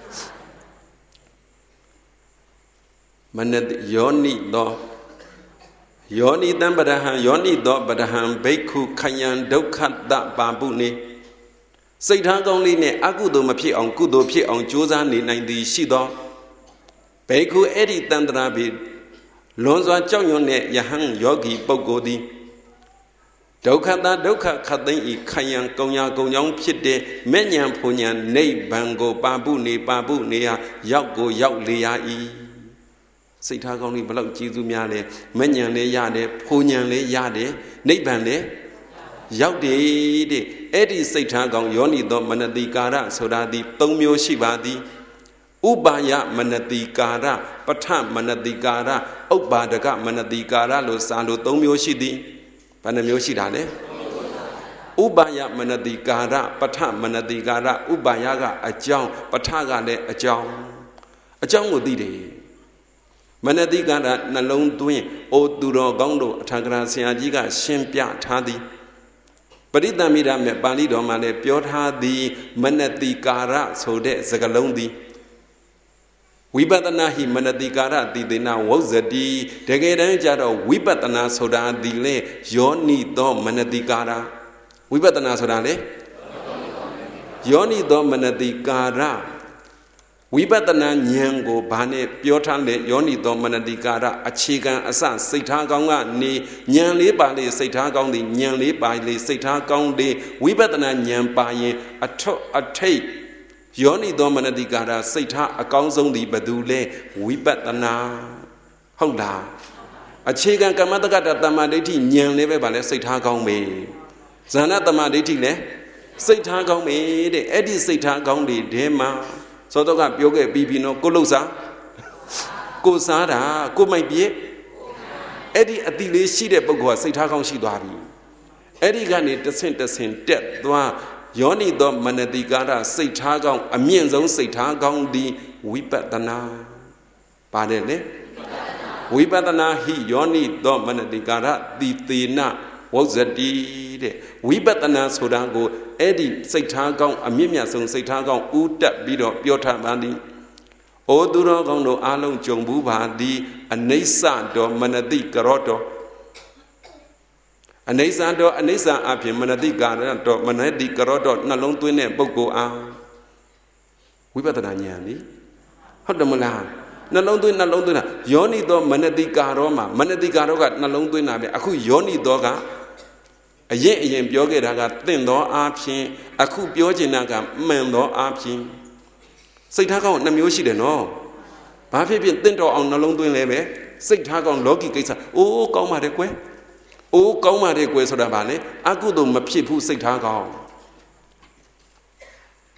မနတယောနိသောယောနိတံပဒဟံယောနိသောပဒဟံဘိက္ခုခယံဒုက္ခတပါပုနေစိတ်ထားကောင်းလေးနဲ့အကုသိုလ်မဖြစ်အောင်ကုသိုလ်ဖြစ်အောင်ကြိုးစားနေနိုင်သည်ရှိသောဘိက္ခုအဲ့ဒီတန္တရာပိလွန်စွာကြောက်ရွံ့တဲ့ယဟန်ယောဂီပုဂ္ဂိုလ်သည်ဒုက္ခတာဒုက္ခခတ်သိမ်းဤခယံကုံညာကုံကြောင်းဖြစ်တဲ့မဲ့ညာဖူညာနိဗ္ဗာန်ကိုပါပုနေပါပုနေဟာရောက်ကိုရောက်လေရ၏စိတ်ထားကောင်းလေးဘလောက်ကျေးဇူးများလဲမဲ့ညာလည်းရတယ်ဖူညာလည်းရတယ်နိဗ္ဗာန်လည်းရောက်တယ်တဲ့အဲ့ဒီစိတ်ထားကောင်းယောနိသောမနတိကာရဆိုတာဒီ၃မျိုးရှိပါသည်ဥပါယမနတိကာရပဋ္ဌမနတိကာရဥပ္ပါဒကမနတိကာရလို့စာလို့၃မျိုးရှိသည်ဘယ်နှမျိုးရှိတာလဲဥပါယမနတိကာရပဋ္ဌမနတိကာရဥပါယကအကြောင်းပဋ္ဌကလည်းအကြောင်းအကြောင်းကိုသိတယ်မနတိကာရနှလုံးသွင်းအိုသူတော်ကောင်းတို့အထာဂရဆရာကြီးကရှင်းပြထားသည်ပရိသမိရမေပါဠိတော်မှာလည်းပြောထားသည်မနတိကာရဆိုတဲ့စကားလုံးသည်ဝိပဿနာဟိမနတိကာရတိတေနဝုဇ္ဇတိတကယ်တမ်းကျတော့ဝိပဿနာဆိုတာဒီလေယောနိသောမနတိကာရဝိပဿနာဆိုတာလေယောနိသောမနတိကာရဝိပဿနာဉာဏ်ကိုဘာနဲ့ပြောထားလဲယောနိသောမနတိကာရအခြေခံအစစိတ်ထားကောင်းကနေဉာဏ်လေးပါလေစိတ်ထားကောင်းသည်ဉာဏ်လေးပါလေစိတ်ထားကောင်းသည်ဝိပဿနာဉာဏ်ပါရင်အထွတ်အထိပ်ယောနိသောမနတိကာရစိတ်ထားအကောင်းဆုံးသည်ဘယ်သူလဲဝိပဿနာဟုတ်လားအခြေခံကမ္မတက္ကတတမ္မာဒိဋ္ဌိဉာဏ်လေးပဲပါလဲစိတ်ထားကောင်းပဲဇာနာတမ္မာဒိဋ္ဌိလဲစိတ်ထားကောင်းပဲတဲ့အဲ့ဒီစိတ်ထားကောင်းတွေထဲမှာသောတော့ကပြောခဲ့ပြီးပြီနော်ကိုလှုပ်စားကိုစားတာကိုမိုက်ပြည့်အဲ့ဒီအတိလေးရှိတဲ့ပုဂ္ဂိုလ်ကစိတ်ထားကောင်းရှိသွားပြီအဲ့ဒီကနေတဆင့်တဆင့်တက်သွားယောနိသောမနတိကာရစိတ်ထားကောင်းအမြင့်ဆုံးစိတ်ထားကောင်းသည်ဝိပဿနာပါတယ်လေဝိပဿနာဟိယောနိသောမနတိကာရတိတေနဝုဇ္ဇတိတဲ့ဝိပဿနာဆိုတာကိုအဲ့ဒီစိတ်ထားကောင်းအမြင့်မြတ်ဆုံးစိတ်ထားကောင်းဥတက်ပြီးတော့ပြောထားပါသည်အိုသူတော်ကောင်းတို့အားလုံးကြုံဘူးပါသည်အနိစ္စတော်မနတိကရောတော်အနိစ္စတော်အနိစ္စအဖြစ်မနတိကာရတော်မနတိကရောတော်နှလုံးသွင်းတဲ့ပုဂ္ဂိုလ်အားဝိပဿနာဉာဏ်နိဟုတ်တယ်မလားနှလုံးသွင်းနှလုံးသွင်းတာယောနိသောမနတိကာရောမှာမနတိကာရောကနှလုံးသွင်းတာပဲအခုယောနိသောကအရင်အရင်ပြောခဲ့တာကသင့်သောအားဖြင့်အခုပြောချင်တာကမှန်သောအားဖြင့်စိတ်ထားကောင်းနှမျိုးရှိတယ်နော်ဘာဖြစ်ဖြစ်သင့်တော်အောင်နှလုံးသွင်းလဲပဲစိတ်ထားကောင်းလောကီကိစ္စအိုးကောင်းပါတယ်ကွယ်အိုးကောင်းပါတယ်ကွယ်ဆိုတာဗာလေအကုသို့မဖြစ်ဘူးစိတ်ထားကောင်း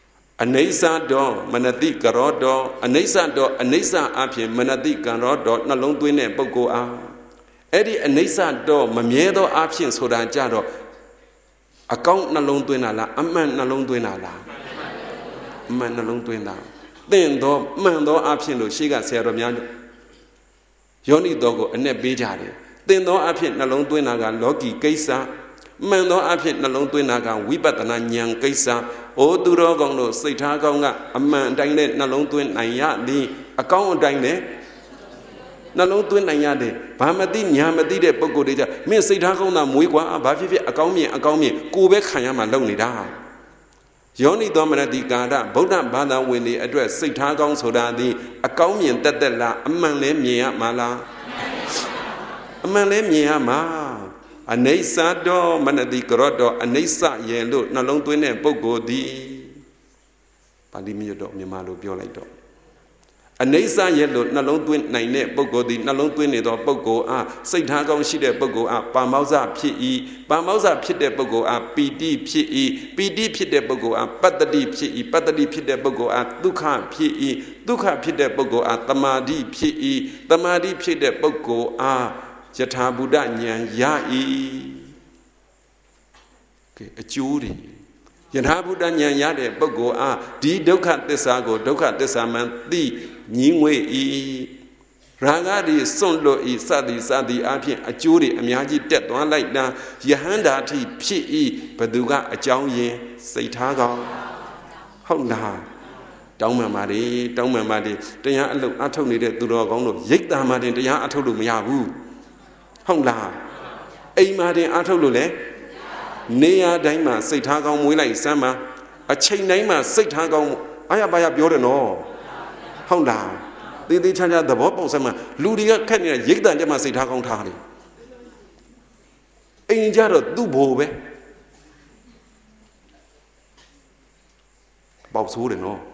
အနေဆာတော့မနတိကရောတော့အနေဆာတော့အနေဆာအဖြစ်မနတိကရောတော့နှလုံးသွင်းတဲ့ပုဂ္ဂိုလ်အားအဲ့ဒီအနေဆာတော့မမြဲသောအဖြစ်ဆိုတာကြတော့အကောင့်နှလုံးသွင်းတာလားအမှန်နှလုံးသွင်းတာလားအမှန်နှလုံးသွင်းတာသင်သောမှန်သောအဖြစ်လို့ရှေ့ကဆရာတော်များယောနိတော်ကိုအ내ပေးကြတယ်သင်သောအဖြစ်နှလုံးသွင်းတာကလောကီကိစ္စမှန်သောအဖြစ်နှလုံးသွင်းတာကဝိပဿနာဉာဏ်ကိစ္စအိုသူတော်ကောင်းတို့စိတ်ထားကောင်းကအမှန်အတိုင်းနဲ့နှလုံးသွင်းနိုင်ရသည်အကောင်းအတိုင်းနဲ့နှလုံးသွင်းနိုင်ရတယ်ဘာမသိညာမသိတဲ့ပုဂ္ဂိုလ်တွေကြမင်းစိတ်ထားကောင်းတာမွေးကွာဘာဖြစ်ဖြစ်အကောင်းမြင်အကောင်းမြင်ကိုယ်ပဲခံရမှလုံနေတာယောနိသောမနတိကာရဗုဒ္ဓဘာသာဝင်တွေအတွက်စိတ်ထားကောင်းဆိုတာသည်အကောင်းမြင်တတ်တတ်လားအမှန်လဲမြင်ရမှာလားအမှန်လဲမြင်ရမှာအနေဆာတော့မနတိကရောတော့အနေဆရဲ့လို့နှလုံးသွင်းတဲ့ပုဂ္ဂိုလ်သည်ပါဠိမျိုးတော့မြန်မာလိုပြောလိုက်တော့အနေဆရဲ့လို့နှလုံးသွင်းနိုင်တဲ့ပုဂ္ဂိုလ်သည်နှလုံးသွင်းနေသောပုဂ္ဂိုလ်အားစိတ်ထားကောင်းရှိတဲ့ပုဂ္ဂိုလ်အားပါမောဇ္ဇဖြစ်၏ပါမောဇ္ဇဖြစ်တဲ့ပုဂ္ဂိုလ်အားပီတိဖြစ်၏ပီတိဖြစ်တဲ့ပုဂ္ဂိုလ်အားပတ္တိဖြစ်၏ပတ္တိဖြစ်တဲ့ပုဂ္ဂိုလ်အားဒုက္ခဖြစ်၏ဒုက္ခဖြစ်တဲ့ပုဂ္ဂိုလ်အားတမာတိဖြစ်၏တမာတိဖြစ်တဲ့ပုဂ္ဂိုလ်အားယထာဘုဒ္ဓဉာဏ်ရ၏ကဲအကျိုးတွေယထာဘုဒ္ဓဉာဏ်ရတဲ့ပုဂ္ဂိုလ်အားဒီဒုက္ခသစ္စာကိုဒုက္ခသစ္စာမှန်သိညီငွေ၏ရာဂတွေစွန့်လွတ်၏စသည်စသည်အဖြစ်အကျိုးတွေအများကြီးတက်သွားလိုက်တာယဟန္တာထိဖြစ်၏ဘသူကအကြောင်းရင်းစိတ်ထားကောင်းဟုတ်လားတောင်းမှန်ပါတယ်တောင်းမှန်ပါတယ်တရားအလုပ်အထုတ်နေတဲ့သူတော်ကောင်းတို့ရိတ်တာမှတင်တရားအထုတ်လို့မရဘူးဟုတ်လားအိမ်မှာတင်အထုတ်လို့လေနေရာတိုင်းမှာစိတ်ထားကောင်းမွေးလိုက်စမ်းပါအချိန်တိုင်းမှာစိတ်ထားကောင်းအားရပါရပြောတယ်နော်ဟုတ်လားသေးသေးချာချာသဘောပေါက်စမ်းပါလူတွေကခက်နေတဲ့ရိတ်တန်ကြမှာစိတ်ထားကောင်းထားတယ်အိမ်ကြတော့သူ့ဘိုလ်ပဲပေါက်ဆိုးတယ်နော်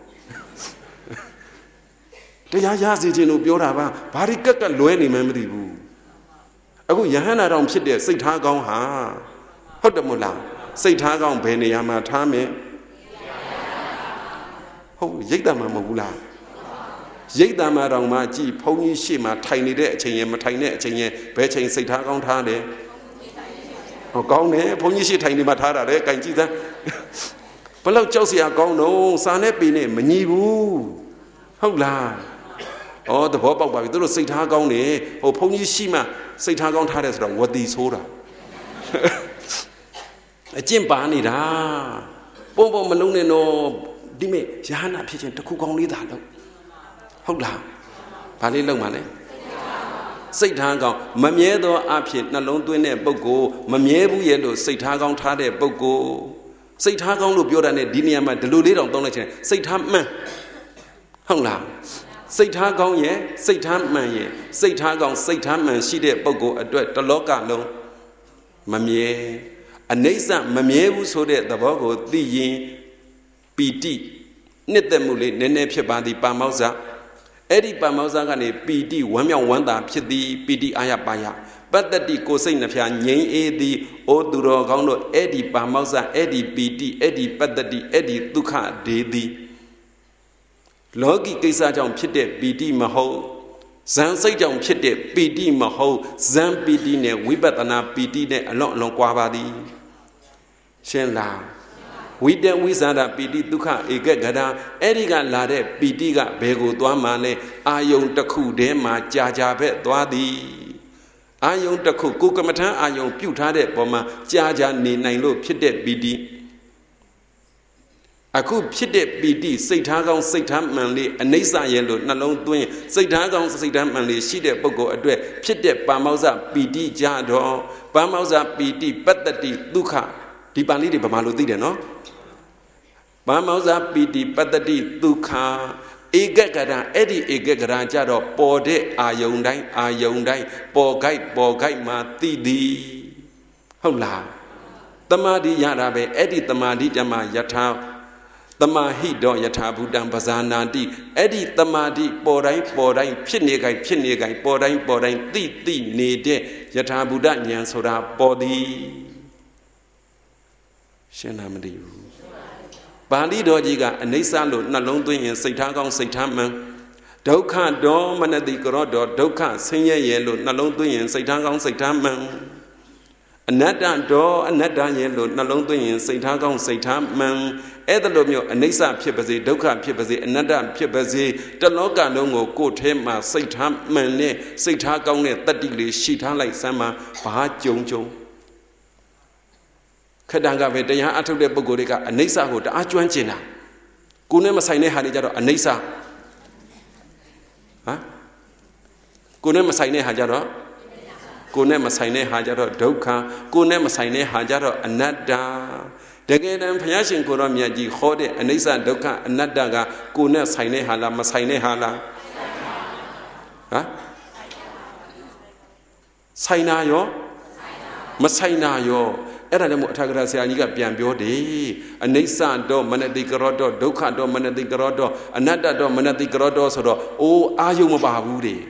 တရားရစေခြင်းလို့ပြောတာပါဘာဒီကက်ကက်လွဲနေမှမသိဘူးအခုယဟန္တာတောင်ဖြစ်တဲ့စိတ်ထားကောင်းဟာဟုတ်တယ်မို့လားစိတ်ထားကောင်းဘယ်နေရာမှာထားမယ်ဟုတ်ရိတ်တမှာမဟုတ်ဘူးလားရိတ်တမှာတောင်မှကြည်ဘုန်းကြီးရှေ့မှာထိုင်နေတဲ့အချိန်ရင်မထိုင်တဲ့အချိန်ရင်ဘယ်ချိန်စိတ်ထားကောင်းထားတယ်ဟောကောင်းတယ်ဘုန်းကြီးရှေ့ထိုင်နေမှာထားတာလေကင်ကြည့်စမ်းဘယ်လောက်ကြောက်စရာကောင်းတော့စာနဲ့ပေနဲ့မညီဘူးဟုတ်လားဩသဘောပေါက်ပါပြီသူတို့စိတ်ထားကောင်းတယ်ဟိုဘုန်းကြီးရှိမှစိတ်ထားကောင်းထားတယ်ဆိုတော့ဝတီဆိုးတာအကျင့်ပါနေတာပုံပုံမလုံးနဲ့တော့ဒီမဲ့ယဟနာဖြစ်ခြင်းတစ်ခုကောင်းလေးသာလို့ဟုတ်လားဘာလေးလုံးပါလဲစိတ်ထားကောင်းမမြဲသောအဖြစ်နှလုံးသွင်းတဲ့ပုဂ္ဂိုလ်မမြဲဘူးရဲ့လို့စိတ်ထားကောင်းထားတဲ့ပုဂ္ဂိုလ်စိတ်ထားကောင်းလို့ပြောတာနဲ့ဒီနေရာမှာဒီလိုလေးတောင်သုံးလိုက်ခြင်းစိတ်ထားမှန်ဟုတ်လားစိတ်ထားကောင်းရဲ့စိတ်ထားမှန်ရဲ့စိတ်ထားကောင်းစိတ်ထားမှန်ရှိတဲ့ပုဂ္ဂိုလ်အတွက်တလောကလုံးမမြဲအနိစ္စမမြဲဘူးဆိုတဲ့သဘောကိုသိရင်ပီတိနှစ်သက်မှုလေးနည်းနည်းဖြစ်ပါသည်ပါမောဇ္ဇအဲ့ဒီပါမောဇ္ဇကနေပီတိဝမ်းမြောက်ဝမ်းသာဖြစ်သည်ပီတိအာရပါယပတ္တိကိုစိတ်နှဖျားငြိမ်းအေးသည်အိုသူတော်ကောင်းတို့အဲ့ဒီပါမောဇ္ဇအဲ့ဒီပီတိအဲ့ဒီပတ္တိအဲ့ဒီဒုက္ခဒေသည်လောကီကိစ္စကြောင့်ဖြစ်တဲ့ပီတိမဟုတ်ဇန်စိတ်ကြောင့်ဖြစ်တဲ့ပီတိမဟုတ်ဇန်ပီတိနဲ့ဝိပဿနာပီတိနဲ့အလွန်အလွန်ကွာပါသည်ရှင်းလားဝိတဝိဇာရပီတိဒုက္ခဧကဂရအဲ့ဒီကလာတဲ့ပီတိကဘယ်ကိုသွားမှလဲအာယုံတစ်ခုတည်းမှာကြာကြာပဲသွားသည်အာယုံတစ်ခုကိုကမ္မထံအာယုံပြုတ်ထားတဲ့ပုံမှာကြာကြာနေနိုင်လို့ဖြစ်တဲ့ပီတိအခုဖြစ်တဲ့ပီတိစိတ်ထားကောင်းစိတ်ထားမှန်လေးအနိစ္စရဲ့လို့နှလုံးသွင်းစိတ်ထားကောင်းစိတ်ထားမှန်လေးရှိတဲ့ပုဂ္ဂိုလ်အတွက်ဖြစ်တဲ့ပါမောဇ္ဇပီတိကြတော့ပါမောဇ္ဇပီတိပတ္တိဒုက္ခဒီပါဠိတွေဗမာလိုသိတယ်နော်ပါမောဇ္ဇပီတိပတ္တိဒုက္ခဧကဂရအဲ့ဒီဧကဂရကြတော့ပေါ်တဲ့အာယုန်တိုင်းအာယုန်တိုင်းပေါ်ကြိုက်ပေါ်ကြိုက်မှာသိသည်ဟုတ်လားတမာတိရတာပဲအဲ့ဒီတမာတိကြမှာယထာတမာဟိတောယထာဘူတံပဇာနာတိအဲ့ဒီတမာတိပေါ်တိုင်းပေါ်တိုင်းဖြစ်နေကြဖြစ်နေကြပေါ်တိုင်းပေါ်တိုင်းသိသိနေတဲ့ယထာဘူတဉာဏ်ဆိုတာပေါ်သည်ရှင်းလားမသိဘူးပါဠိတော်ကြီးကအနိစ္စလို့နှလုံးသွင်းရင်စိတ်ထားကောင်းစိတ်ထားမှန်ဒုက္ခတော်မနတိကရောတော်ဒုက္ခဆင်းရဲရဲ့လို့နှလုံးသွင်းရင်စိတ်ထားကောင်းစိတ်ထားမှန်အနတ္တတော်အနတ္တရဲ့လို့နှလုံးသွင်းရင်စိတ်ထားကောင်းစိတ်ထားမှန်အဲ့ဒါလိုမျိုးအနိစ္စဖြစ်ပါစေဒုက္ခဖြစ်ပါစေအနတ္တဖြစ်ပါစေတလောကလုံးကိုကိုယ်ထဲမှာစိတ်ထားမှန်နဲ့စိတ်ထားကောင်းတဲ့တတ္တိလေးရှိထားလိုက်စမ်းမှာဘာကြုံကြုံခက်တံကပဲတရားအထုတ်တဲ့ပုဂ္ဂိုလ်တွေကအနိစ္စကိုတအားကျွမ်းကျင်တာကိုယ်နဲ့မဆိုင်တဲ့ဟာတွေကြတော့အနိစ္စဟမ်ကိုယ်နဲ့မဆိုင်တဲ့ဟာကြတော့ကိုယ်နဲ့မဆိုင်တဲ့ဟာကြတော့ဒုက္ခကိုယ်နဲ့မဆိုင်တဲ့ဟာကြတော့အနတ္တတကယ်တမ်းဘုရားရှင်ကိုရောမြတ်ကြီးဟောတဲ့အနိစ္စဒုက္ခအနတ္တကကိုယ်နဲ့ဆိုင်တဲ့ဟာလားမဆိုင်တဲ့ဟာလားဟမ်ဆိုင်နာရောမဆိုင်နာရောအဲ့ဒါလည်းမို့အထာဂရဆရာကြီးကပြန်ပြောတယ်အနိစ္စတော့မနတိကရောတော့ဒုက္ခတော့မနတိကရောတော့အနတ္တတော့မနတိကရောတော့ဆိုတော့အိုးအာယုံမပါဘူးတဲ့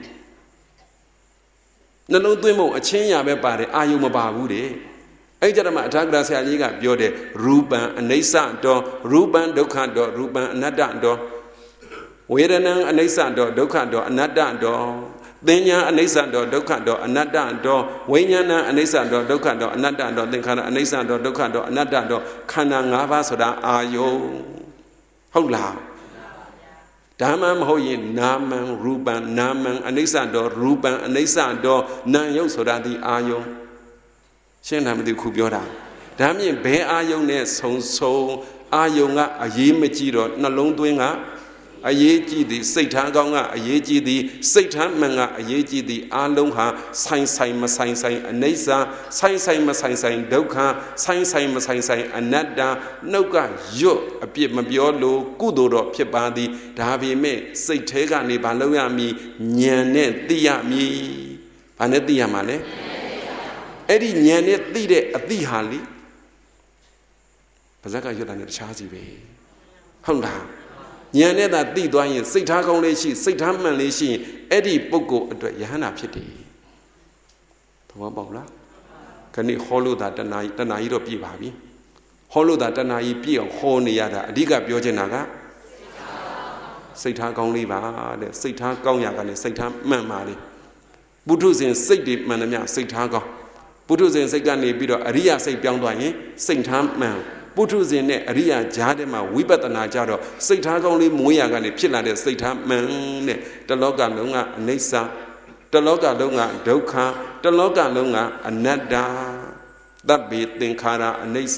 နှလုံးသွင်းဖို့အချင်းရာပဲပါတယ်အာယုံမပါဘူးတဲ့အဲ့ကြတော့မှအထာဂရဆရာကြီးကပြောတယ်ရူပံအနိစ္စတော့ရူပံဒုက္ခတော့ရူပံအနတ္တတော့ဝေဒနံအနိစ္စတော့ဒုက္ခတော့အနတ္တတော့သင်ညာအနိစ္စတော့ဒုက္ခတော့အနတ္တတော့ဝိညာဏအနိစ္စတော့ဒုက္ခတော့အနတ္တတော့သင်္ခါရအနိစ္စတော့ဒုက္ခတော့အနတ္တတော့ခန္ဓာ၅ပါးဆိုတာအာယုံဟုတ်လားဓမ္မမဟုတ်ရင်နာမံရူပံနာမံအနိစ္စတော့ရူပံအနိစ္စတော့နာယုတ်ဆိုတာဒီအာယုံရှင်းတယ်မသိခုပြောတာဒါမြင်ဘဲအာယုံနဲ့ဆုံဆုံအာယုံကအရေးမကြီးတော့နှလုံးသွင်းကအရေးကြီးသည်စိတ်ထားကောင်းကအရေးကြီးသည်စိတ်ထားမှန်ကအရေးကြီးသည်အလုံးဟာဆိုင်ဆိုင်မဆိုင်ဆိုင်အနိစ္စဆိုင်ဆိုင်မဆိုင်ဆိုင်ဒုက္ခဆိုင်ဆိုင်မဆိုင်ဆိုင်အနတ္တနှုတ်ကရွတ်အပြစ်မပြောလို့ကုသိုလ်တော့ဖြစ်ပါသည်ဒါပေမဲ့စိတ်ထဲကနေဘာလုပ်ရမည်ဉာဏ်နဲ့သိရမည်ဘာနဲ့သိရမှာလဲအဲ့ဒီဉာဏ်နဲ့သိတဲ့အသိဟာလေပါဇက်ကရွတ်တာနဲ့တခြားစီပဲဟုတ်လားဉာဏ်နဲ့သာသိသွားရင်စိတ်ထားကောင်းလေးရှိစိတ်ထားမှန်လေးရှိရင်အဲ့ဒီပုဂ္ဂိုလ်အတွက်ယဟန္တာဖြစ်တယ်သဘောပေါက်လားခဏဟောလို့သာတဏှာတဏှာကြီးတော့ပြည့်ပါပြီဟောလို့သာတဏှာကြီးပြည့်အောင်ဟောနေရတာအဓိကပြောချင်တာကစိတ်ထားကောင်းလေးပါတဲ့စိတ်ထားကောင်းရကလည်းစိတ်ထားမှန်ပါလေပုထုဇဉ်စိတ်တွေမှန်သမျှစိတ်ထားကောင်းပုထုဇဉ်စိတ်ကနေပြီးတော့အရိယစိတ်ပြောင်းသွားရင်စိတ်ထားမှန်ပုထုဇဉ်နဲ့အရိယာကြားထဲမှာဝိပဿနာကြတော့စိတ်ထားကောင်းလေးမွေးရကနေဖြစ်လာတဲ့စိတ်ထားမှန်တဲ့တလောကလုံးကအနိစ္စတလောကလုံးကဒုက္ခတလောကလုံးကအနတ္တသဗ္ဗေသင်္ခါရအနိစ္စ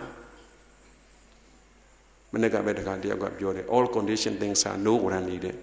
မနေ့ကပဲတခါတယောက်ကပြောတယ် all condition things are no guarantee တဲ့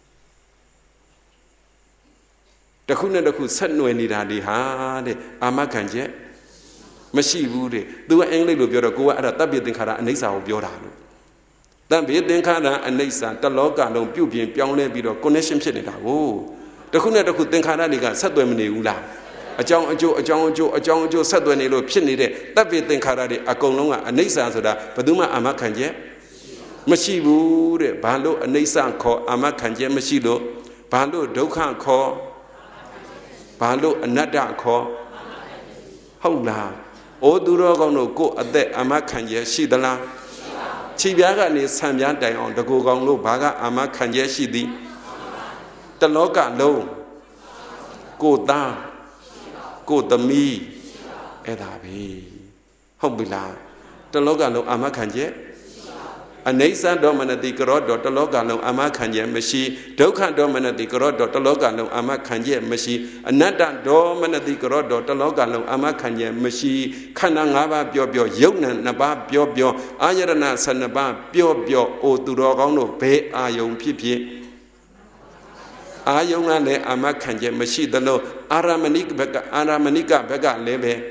တခုနဲ့တခုဆက်နွယ်နေတာဒီဟာတဲ့အာမခံချက်မရှိဘူးတဲ့သူကအင်္ဂလိပ်လိုပြောတော့ကိုကအဲ့ဒါတပ္ပိသင်္ခါရအနိစ္စကိုပြောတာလို့တပ္ပိသင်္ခါရအနိစ္စတလောကလုံးပြုတ်ပြင်ပြောင်းလဲပြီးတော့ connection ဖြစ်နေတာကိုတခုနဲ့တခုသင်္ခါရတွေကဆက်သွယ်မနေဘူးလားအကြောင်းအကျိုးအကြောင်းအကျိုးအကြောင်းအကျိုးဆက်သွယ်နေလို့ဖြစ်နေတဲ့တပ္ပိသင်္ခါရတွေအကုန်လုံးကအနိစ္စဆိုတာဘယ်သူမှအာမခံချက်မရှိဘူးတဲ့ဘာလို့အနိစ္စခေါ်အာမခံချက်မရှိလို့ဘာလို့ဒုက္ခခေါ်ဘာလို့အနတ္တခေါ်ဟုတ်လားအိုးသူတော်ကောင်းတို့ကိုယ်အသက်အာမခံချက်ရှိသလားခြေပြားကနေဆံပြားတိုင်အောင်တကူကောင်းလို့ဘာကအာမခံချက်ရှိသည်တလောကလုံးကိုယ်သားကိုယ်သမီးအဲ့ဒါပဲဟုတ်ပြီလားတလောကလုံးအာမခံချက်အနိစ္စဒေါမနတိကရောတော်တလောကလုံးအာမခံချက်မရှိဒုက္ခဒေါမနတိကရောတော်တလောကလုံးအာမခံချက်မရှိအနတ္တဒေါမနတိကရောတော်တလောကလုံးအာမခံချက်မရှိခန္ဓာ၅ပါးပြောပြောယုတ်နံနှစ်ပါးပြောပြောအာယရဏဆယ်နှစ်ပါးပြောပြောအိုသူတော်ကောင်းတို့ဘယ်အာယုံဖြစ်ဖြစ်အာယုံကလည်းအာမခံချက်မရှိသလိုအာရမဏိကဘက်ကအာရမဏိကဘက်ကလည်းပဲ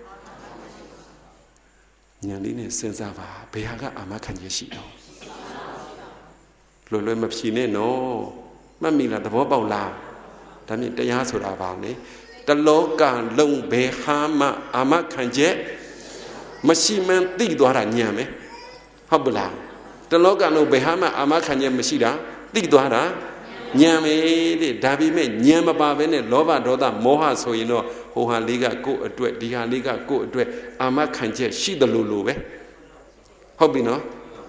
ညာလေးနဲ့စဉ်းစားပါဘယ်ဟာကအာမခံချက်ရှိတော့လွယ်လွယ်မဖြေနဲ့နော်မှတ်မိလားသဘောပေါက်လားဒါမြင်တရားဆိုတာပါလေတလောကလုံးဘယ်ဟာမှအာမခံချက်မရှိမှန်းသိသွားတာညာမယ်ဟုတ်ပလားတလောကလုံးဘယ်ဟာမှအာမခံချက်မရှိတာသိသွားတာညာမယ်တဲ့ဒါပေမဲ့ညာမပါဘဲနဲ့လောဘဒေါသမောဟဆိုရင်တော့ဟိုဟာလေးကကိုယ့်အတွက်ဒီဟာလေးကကိုယ့်အတွက်အာမခံချက်ရှိတယ်လို့လို့ပဲဟုတ်ပြီနော်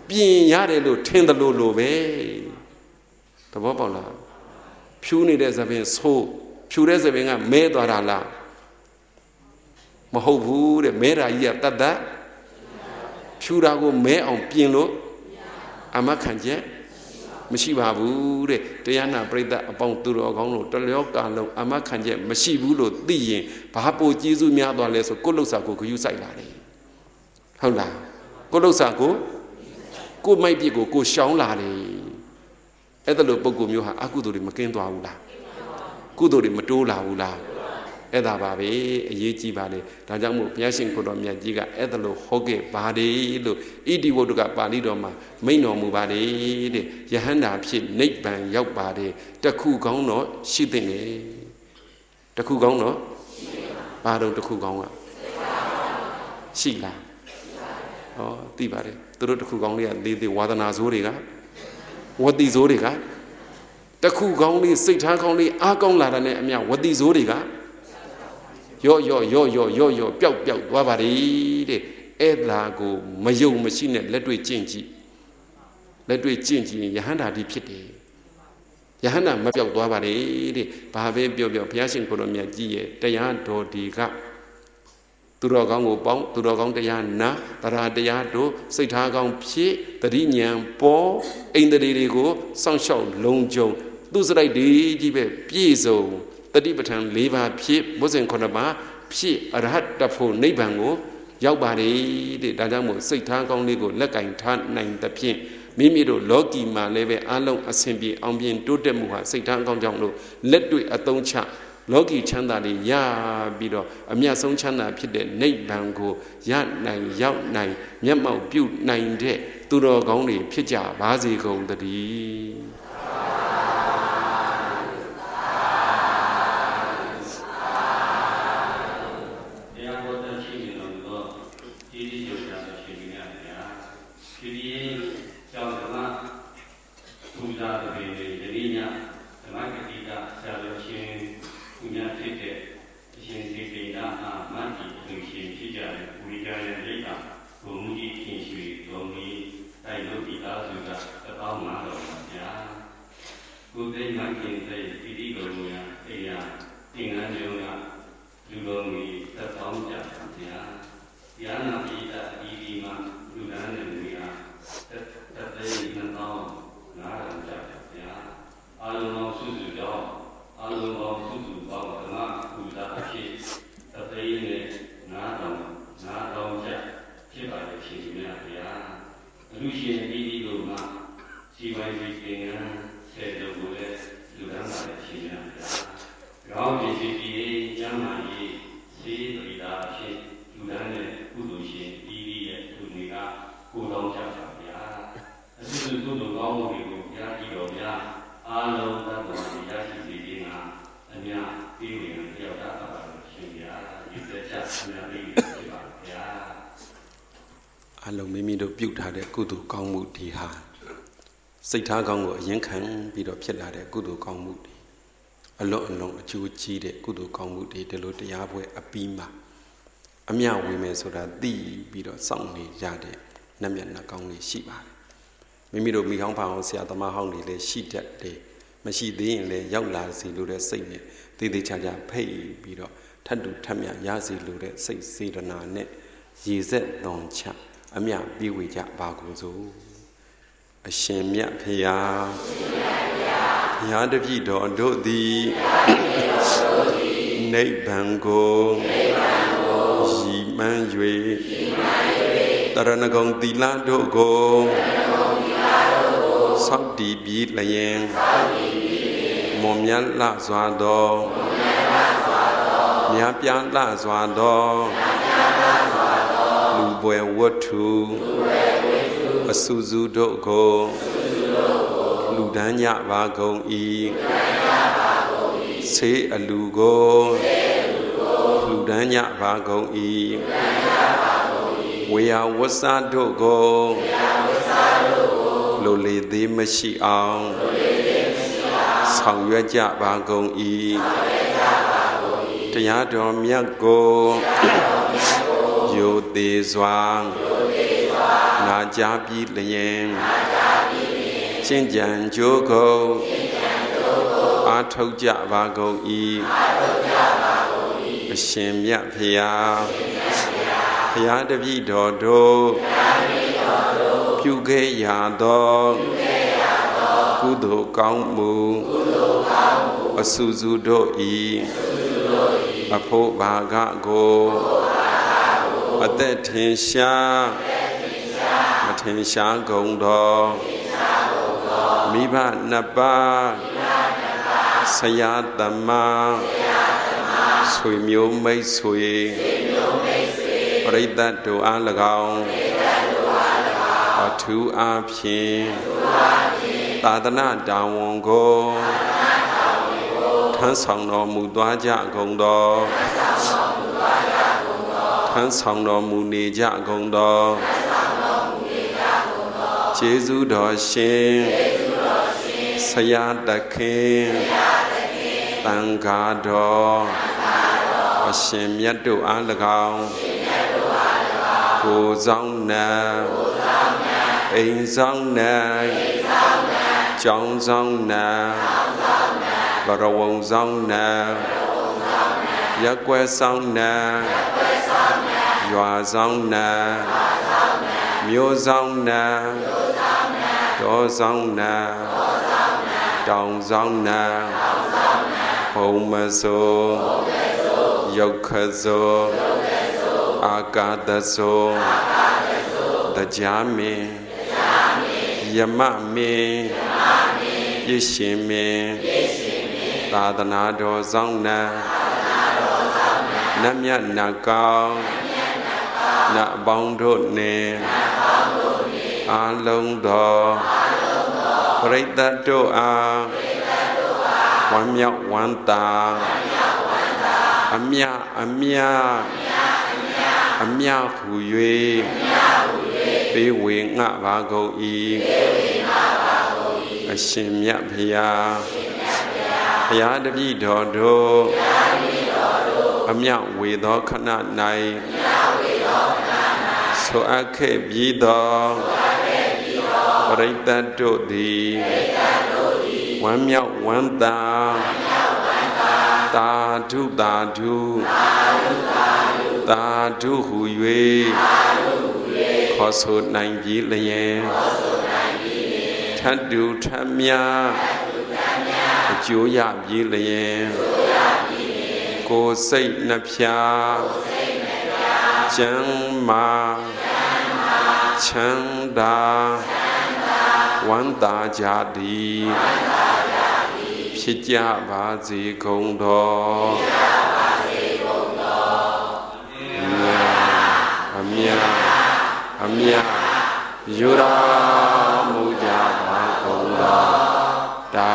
ပြင်ရတယ်လို့ထင်တယ်လို့လို့ပဲသဘောပေါက်လားဖြူနေတဲ့သပင်ဆိုးဖြူတဲ့သပင်ကမဲသွားတာလားမဟုတ်ဘူးတဲ့မဲတာကြီးကတတ်တတ်ဖြူတာကိုမဲအောင်ပြင်လို့အမခံချက်မရှိပါဘူးတဲ့တရားနာပရိသတ်အပေါင်းသူတော်ကောင်းတို့တလျောကာလုံးအမခံချက်မရှိဘူးလို့သိရင်ဘာပိုကျေးဇူးများသွားလဲဆိုကိုယ့်လှုပ်စာကိုဂရုစိုက်လာတယ်ဟုတ်လားကိုယ့်လှုပ်စာကိုကိုယ်မိုက်ပြစ်ကိုကိုရှောင်းလာတယ်အဲ့ဒါလိုပုံကူမျိုးဟာအကုသိုလ်တွေမကင်းသွားဘူးလားကုသိုလ်တွေမတိုးလာဘူးလားအဲ့ဒါပါပဲအရေးကြီးပါလေဒါကြောင့်မို့ဘုရားရှင်ကိုတော်မြတ်ကြီးကအဲ့ဒါလိုဟောခဲ့ပါတယ်လို့ဣတိဝတ္တကပါဠိတော်မှာမိန့်တော်မူပါတယ်တဲ့ယဟန္တာဖြစ်နိဗ္ဗာန်ရောက်ပါတယ်တခုကောင်းတော့ရှိသင့်တယ်တခုကောင်းတော့ဘာတော့တခုကောင်းကရှိလားဟောသိပါတယ်သူတို့တခုကောင်းလေးကလေးသေးဝါဒနာဇိုးတွေကဝတိဇိုးတွေကတခုကောင်းလေးစိတ်ထားကောင်းလေးအားကောင်းလာတဲ့အမြဝတိဇိုးတွေကရော့ရော့ရော့ရော့ရော့ရော့ပျောက်ပျောက်သွားပါလေတဲ့အဲ့ဒါကိုမယုံမရှိနဲ့လက်တွေ့ကျင့်ကြည့်လက်တွေ့ကျင့်ကြည့်ရင်ယဟန္တာတိဖြစ်တယ်ယဟန္တာမပျောက်သွားပါလေတဲ့ဘာပဲပြောပြောဘုရားရှင်ကိုယ်တော်မြတ်ကြီးရဲ့တရားတော်ဒီကသူတော်ကောင်းကိုပေါင်းသူတော်ကောင်းတရားနာတရားတရားတို့စိတ်ထားကောင်းဖြစ်တတိညာပေါ်အိန္ဒြေတွေကိုစောင့်ရှောက်လုံခြုံသူစရိုက်ဒီကြီးပဲပြည့်စုံတတိပဋ္ဌာန်၄ပါးဖြစ်ဘုဇင်ခုနှစ်ပါးဖြစ်အရဟတဖို့နိဗ္ဗာန်ကိုရောက်ပါလေတဲ့ဒါကြောင့်မို့စိတ်ထားကောင်းလေးကိုလက်ကင်ထားနိုင်သဖြင့်မိမိတို့လောကီမှာလည်းပဲအလုံးအဆင်ပြေအောင်ပြင်တိုးတက်မှုဟာစိတ်ထားကောင်းကြောင့်လို့လက်တွေ့အသုံးချလောကီချမ်းသာလေးရပြီးတော့အမြတ်ဆုံးချမ်းသာဖြစ်တဲ့နိဗ္ဗာန်ကိုရနိုင်ရောက်နိုင်မျက်မှောက်ပြုနိုင်တဲ့သူတော်ကောင်းတွေဖြစ်ကြပါစေကုန်သတည်းအလုံးမိမိတို့ပြုတ်ထားတဲ့ကုသိုလ်ကောင်းမှုဒီဟာစိတ်ထားကောင်းကိုအရင်ခံပြီးတော့ဖြစ်လာတဲ့ကုသိုလ်ကောင်းမှုတွေအလွန်အလွန်အကျိုးကြီးတဲ့ကုသိုလ်ကောင်းမှုတွေဒီလိုတရားပွဲအပြီးမှာအမြဝေမယ်ဆိုတာသိပြီးတော့စောင့်နေရတဲ့နတ်မျက်နှာကောင်းလေးရှိပါတယ်မိမိတို့မိဟောင်းဖာအောင်ဆရာသမားဟောင်းတွေလည်းရှိတတ်တယ်မရှိသေးရင်လည်းရောက်လာစီလို့တဲ့စိတ်နဲ့သေသေးချာချာဖိတ်ပြီးတော့ထပ်တူထပ်မြရစီလို့တဲ့စိတ်စေတနာနဲ့ရည်ဆက်တော်ချအမြပြီးဝေကြပါကုန်စို့အရှင်မြတ်ဖေဟာဘုရားတပည့်တော်တို့သည်နိဗ္ဗာန်ကိုရည်မှန်း၍တရဏဂုံသီလတို့ကိုစောင့်တည်ပြီးလျင်မော်မြတ်လှစွာသောမြတ်ပြားလှစွာသောလူပွဲဝတ္ထုအဆူဆူတို့ကိုလူဒန်းကြပါကုန်၏ဆေးအလူကိုလူဒန်းကြပါကုန်၏ဝေယဝဆတို့ကိုလိုလေသေးမရှိအောင်ဆောင်ရွက်ကြပါကုန်၏တရားတော်မြတ်ကိုယိုသေးစွာနာနာကြပြီးလျင်ကျင့်ကြံကြိုးကုန်အားထုတ်ကြပါကုန်၏အရှင်မြတ်ဖျားဖျားတပည့်တော်တို့ပြုခဲ့ရသောကုသိုလ်ကောင်းမှုအစုစုတို့၏အဖို့ဘာကကိုအသက်ထင်ရှားမထင်ရှားကုန်သောမိဘနှစ်ပါးဆရာသမားဆွေမျိုးမိတ်ဆွေပရိသတ်တို့အား၎င်းအထူးအားဖြင့်သာသနာတော်ဝန်ကိုထမ်းဆောင်တော်မူသွားကြကုန်သောထမ်းဆောင်တော်မူနေကြကုန်သောကျေးဇူးတော်ရှင်ဆရာသခင်သံဃာတော်အရှင်မြတ်တို့အား၎င်းကိုယ်ဆောင်နာအိမ်ဆောင်နာကျောင်းဆောင်နာဘရဝံဆောင်နာရက်ွယ်ဆောင်နာရွာဆောင်နာမြို့ဆောင်နာတောဆောင်နာတောင်ဆောင်နာဘုံမစိုးယုတ်ခစိုးအာကာသစိုးတရားမင်းယမမင်းပြည့်ရှင်မင်းသာသနာတော်ဆောင်နာနတ်မြတ်နတ်ကောင်းနတ်ပေါင်းတို့နှင့်အာလုံးသောပရိသတ်တို့အားဝမ်းမြောက်ဝမ်းသာအမြအမြအမြဟူ၍ပေးဝေငှပါကုန်၏အရှင်မြတ်ဖျားဖျားတပည့်တော်တို့အမြဝေသောခဏ၌ဆိုအပ်ခဲ့ပြီးသောပရိသတ်တို့သည်ဝမ်းမြောက်ဝမ်းသာသာဓုသာဓုသာဓုဟူ၍ခေါ်ဆိုနိုင်ပြီလျင်ထတ်တူထတ်မြအကျိုးရပြီလျင်ကိုယ်စိတ်နှဖျားကျမ်းမာချမ်းသာဝမ်းသာကြသည်ဖြစ်ကြပါစေကုန်သောအမြအမြယူရာမူကြပါကုန်သောတာ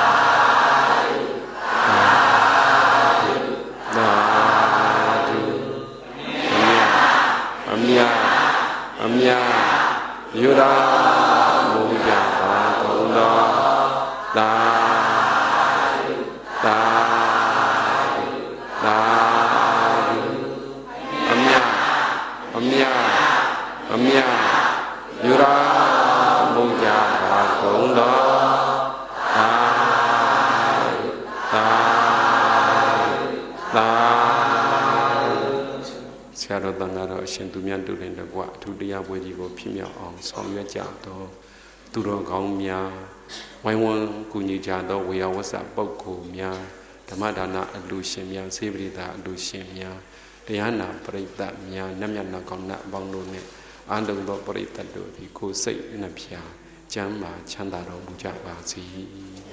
အမြအမြယူရာမူကြပါကုန်သောတာတာတာအမြအမြအမြယူရာမူကြပါကုန်သောတာတာတာဆရာတော်တန်ဃာတော်အရှင်သူမြတ်တို့နဲ့တကွအထူးတရားပွဲကြီးကိုဖြစ်မြောက်အောင်ဆောင်ရွက်ကြသောသူတော်ကောင်းများဝိုင်းဝန်းကူညီကြသောဝေယဝဆပုဂ္ဂိုလ်များဓမ္မဒါနအလှူရှင်များစေပရိသအလှူရှင်များတရားနာပရိသတ်များနတ်မြတ်နာကောင်းနတ်အပေါင်းတို့နဲ့အာလုံသောပရိသတ်တို့ဒီကိုယ်စိတ်နှဖျားကျမ်းမာချမ်းသာတော်မူကြပါစေ